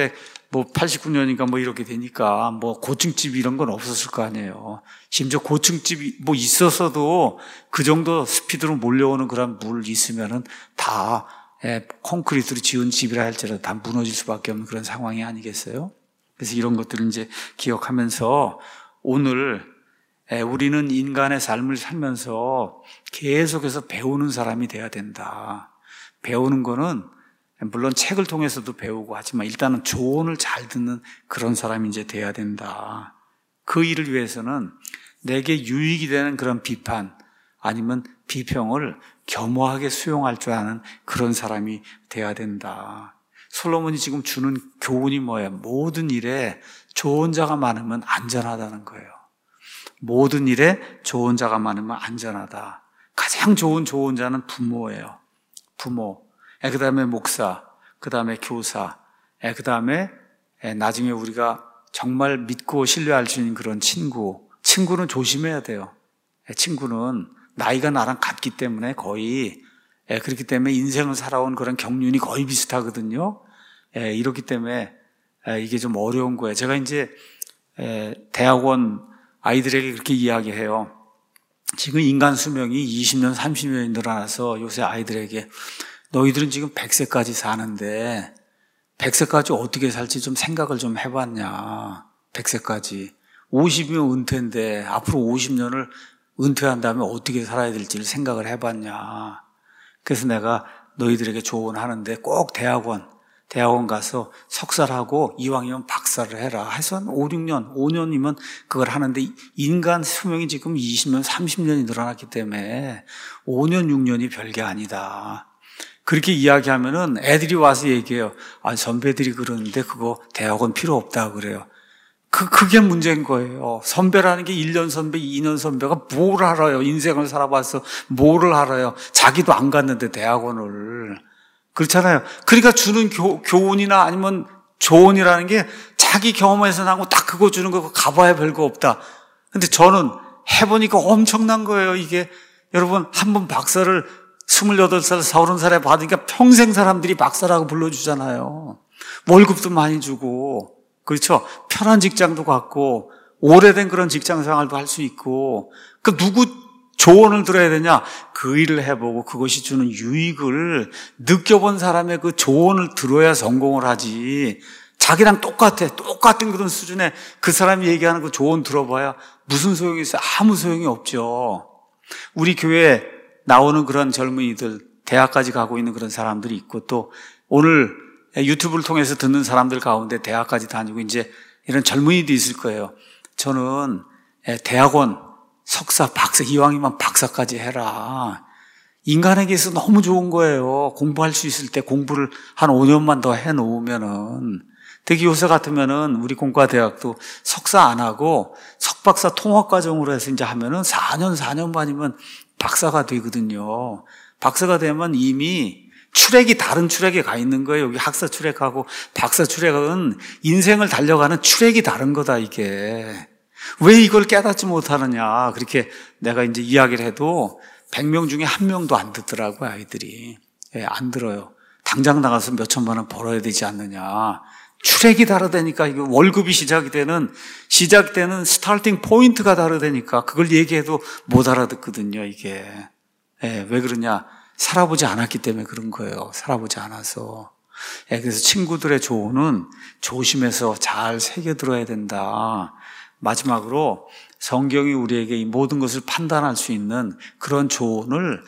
천팔백팔십구 년인가 뭐 이렇게 되니까 뭐 고층집 이런 건 없었을 거 아니에요. 심지어 고층집이 뭐 있었어도 그 정도 스피드로 몰려오는 그런 물 있으면은 다 예, 콘크리트로 지은 집이라 할지라도 다 무너질 수밖에 없는 그런 상황이 아니겠어요? 그래서 이런 것들을 이제 기억하면서 오늘 예, 우리는 인간의 삶을 살면서 계속해서 배우는 사람이 돼야 된다. 배우는 거는 물론 책을 통해서도 배우고 하지만 일단은 조언을 잘 듣는 그런 사람이 이제 돼야 된다. 그 일을 위해서는 내게 유익이 되는 그런 비판 아니면 비평을 겸허하게 수용할 줄 아는 그런 사람이 돼야 된다. 솔로몬이 지금 주는 교훈이 뭐예요? 모든 일에 조언자가 많으면 안전하다는 거예요. 모든 일에 조언자가 많으면 안전하다. 가장 좋은 조언자는 부모예요. 부모. 그 다음에 목사, 그 다음에 교사, 그 다음에 나중에 우리가 정말 믿고 신뢰할 수 있는 그런 친구. 친구는 조심해야 돼요. 친구는 나이가 나랑 같기 때문에 거의, 그렇기 때문에 인생을 살아온 그런 경륜이 거의 비슷하거든요. 이렇기 때문에 이게 좀 어려운 거예요. 제가 이제 대학원 아이들에게 그렇게 이야기해요. 지금 인간 수명이 이십 년, 삼십 년이 늘어나서 요새 아이들에게 너희들은 지금 백 세까지 사는데 백 세까지 어떻게 살지 좀 생각을 좀 해봤냐. 백 세까지. 오십이면 은퇴인데 앞으로 오십 년을 은퇴한 다음에 어떻게 살아야 될지를 생각을 해봤냐. 그래서 내가 너희들에게 조언하는데 꼭 대학원, 대학원 가서 석사를 하고 이왕이면 박사를 해라. 해서 한 오, 육 년, 오 년이면 그걸 하는데 인간 수명이 지금 이십 년, 삼십 년이 늘어났기 때문에 오 년, 육 년이 별게 아니다. 그렇게 이야기하면은 애들이 와서 얘기해요. 아, 선배들이 그러는데 그거 대학원 필요 없다 그래요. 그, 그게 문제인 거예요. 선배라는 게 일 년 선배, 이 년 선배가 뭘 알아요? 인생을 살아봐서 뭐를 알아요? 자기도 안 갔는데 대학원을. 그렇잖아요. 그러니까 주는 교, 교훈이나 아니면 조언이라는 게 자기 경험에서 나고 딱 그거 주는 거 가봐야 별거 없다. 근데 저는 해보니까 엄청난 거예요, 이게. 여러분, 한 번 박사를 스물여덟 살, 서른 살에 받으니까 평생 사람들이 박사라고 불러주잖아요. 월급도 많이 주고, 그렇죠? 편한 직장도 갖고, 오래된 그런 직장 생활도 할 수 있고, 그 누구 조언을 들어야 되냐? 그 일을 해보고 그것이 주는 유익을 느껴본 사람의 그 조언을 들어야 성공을 하지. 자기랑 똑같아. 똑같은 그런 수준의 그 사람이 얘기하는 그 조언 들어봐야 무슨 소용이 있어요? 아무 소용이 없죠. 우리 교회에 나오는 그런 젊은이들, 대학까지 가고 있는 그런 사람들이 있고, 또 오늘 유튜브를 통해서 듣는 사람들 가운데 대학까지 다니고 이제 이런 젊은이도 있을 거예요. 저는 대학원, 석사, 박사, 이왕이면 박사까지 해라. 인간에게 있어서 너무 좋은 거예요. 공부할 수 있을 때 공부를 한 오 년만 더 해놓으면은. 특히 요새 같으면은 우리 공과대학도 석사 안 하고 석박사 통합과정으로 해서 이제 하면은 사 년, 사 년 반이면 박사가 되거든요. 박사가 되면 이미 출액이 다른 출액에 가 있는 거예요. 여기 학사 출액하고 박사 출액은 인생을 달려가는 출액이 다른 거다, 이게. 왜 이걸 깨닫지 못하느냐. 그렇게 내가 이제 이야기를 해도 백 명 중에 한 명도 안 듣더라고요, 아이들이. 예, 안 들어요. 당장 나가서 몇 천만 원 벌어야 되지 않느냐. 출액이 다르다니까. 이거 월급이 시작이 되는, 시작되는 스타팅 포인트가 다르다니까. 그걸 얘기해도 못 알아듣거든요, 이게. 예, 왜 그러냐. 살아보지 않았기 때문에 그런 거예요. 살아보지 않아서. 예, 그래서 친구들의 조언은 조심해서 잘 새겨들어야 된다. 마지막으로 성경이 우리에게 이 모든 것을 판단할 수 있는 그런 조언을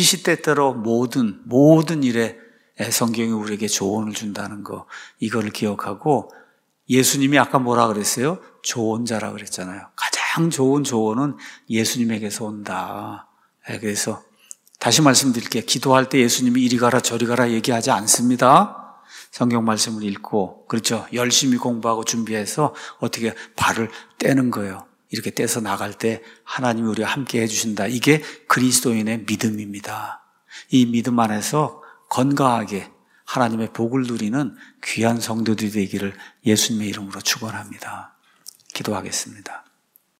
시시때때로 모든, 모든 일에 성경이 우리에게 조언을 준다는 거, 이거를 기억하고, 예수님이 아까 뭐라 그랬어요? 조언자라 그랬잖아요. 가장 좋은 조언은 예수님에게서 온다. 그래서 다시 말씀드릴게요. 기도할 때 예수님이 이리 가라 저리 가라 얘기하지 않습니다. 성경 말씀을 읽고, 그렇죠, 열심히 공부하고 준비해서 어떻게 발을 떼는 거예요. 이렇게 떼서 나갈 때 하나님이 우리와 함께 해주신다. 이게 그리스도인의 믿음입니다. 이 믿음 안에서 건강하게 하나님의 복을 누리는 귀한 성도들이 되기를 예수님의 이름으로 축원합니다. 기도하겠습니다.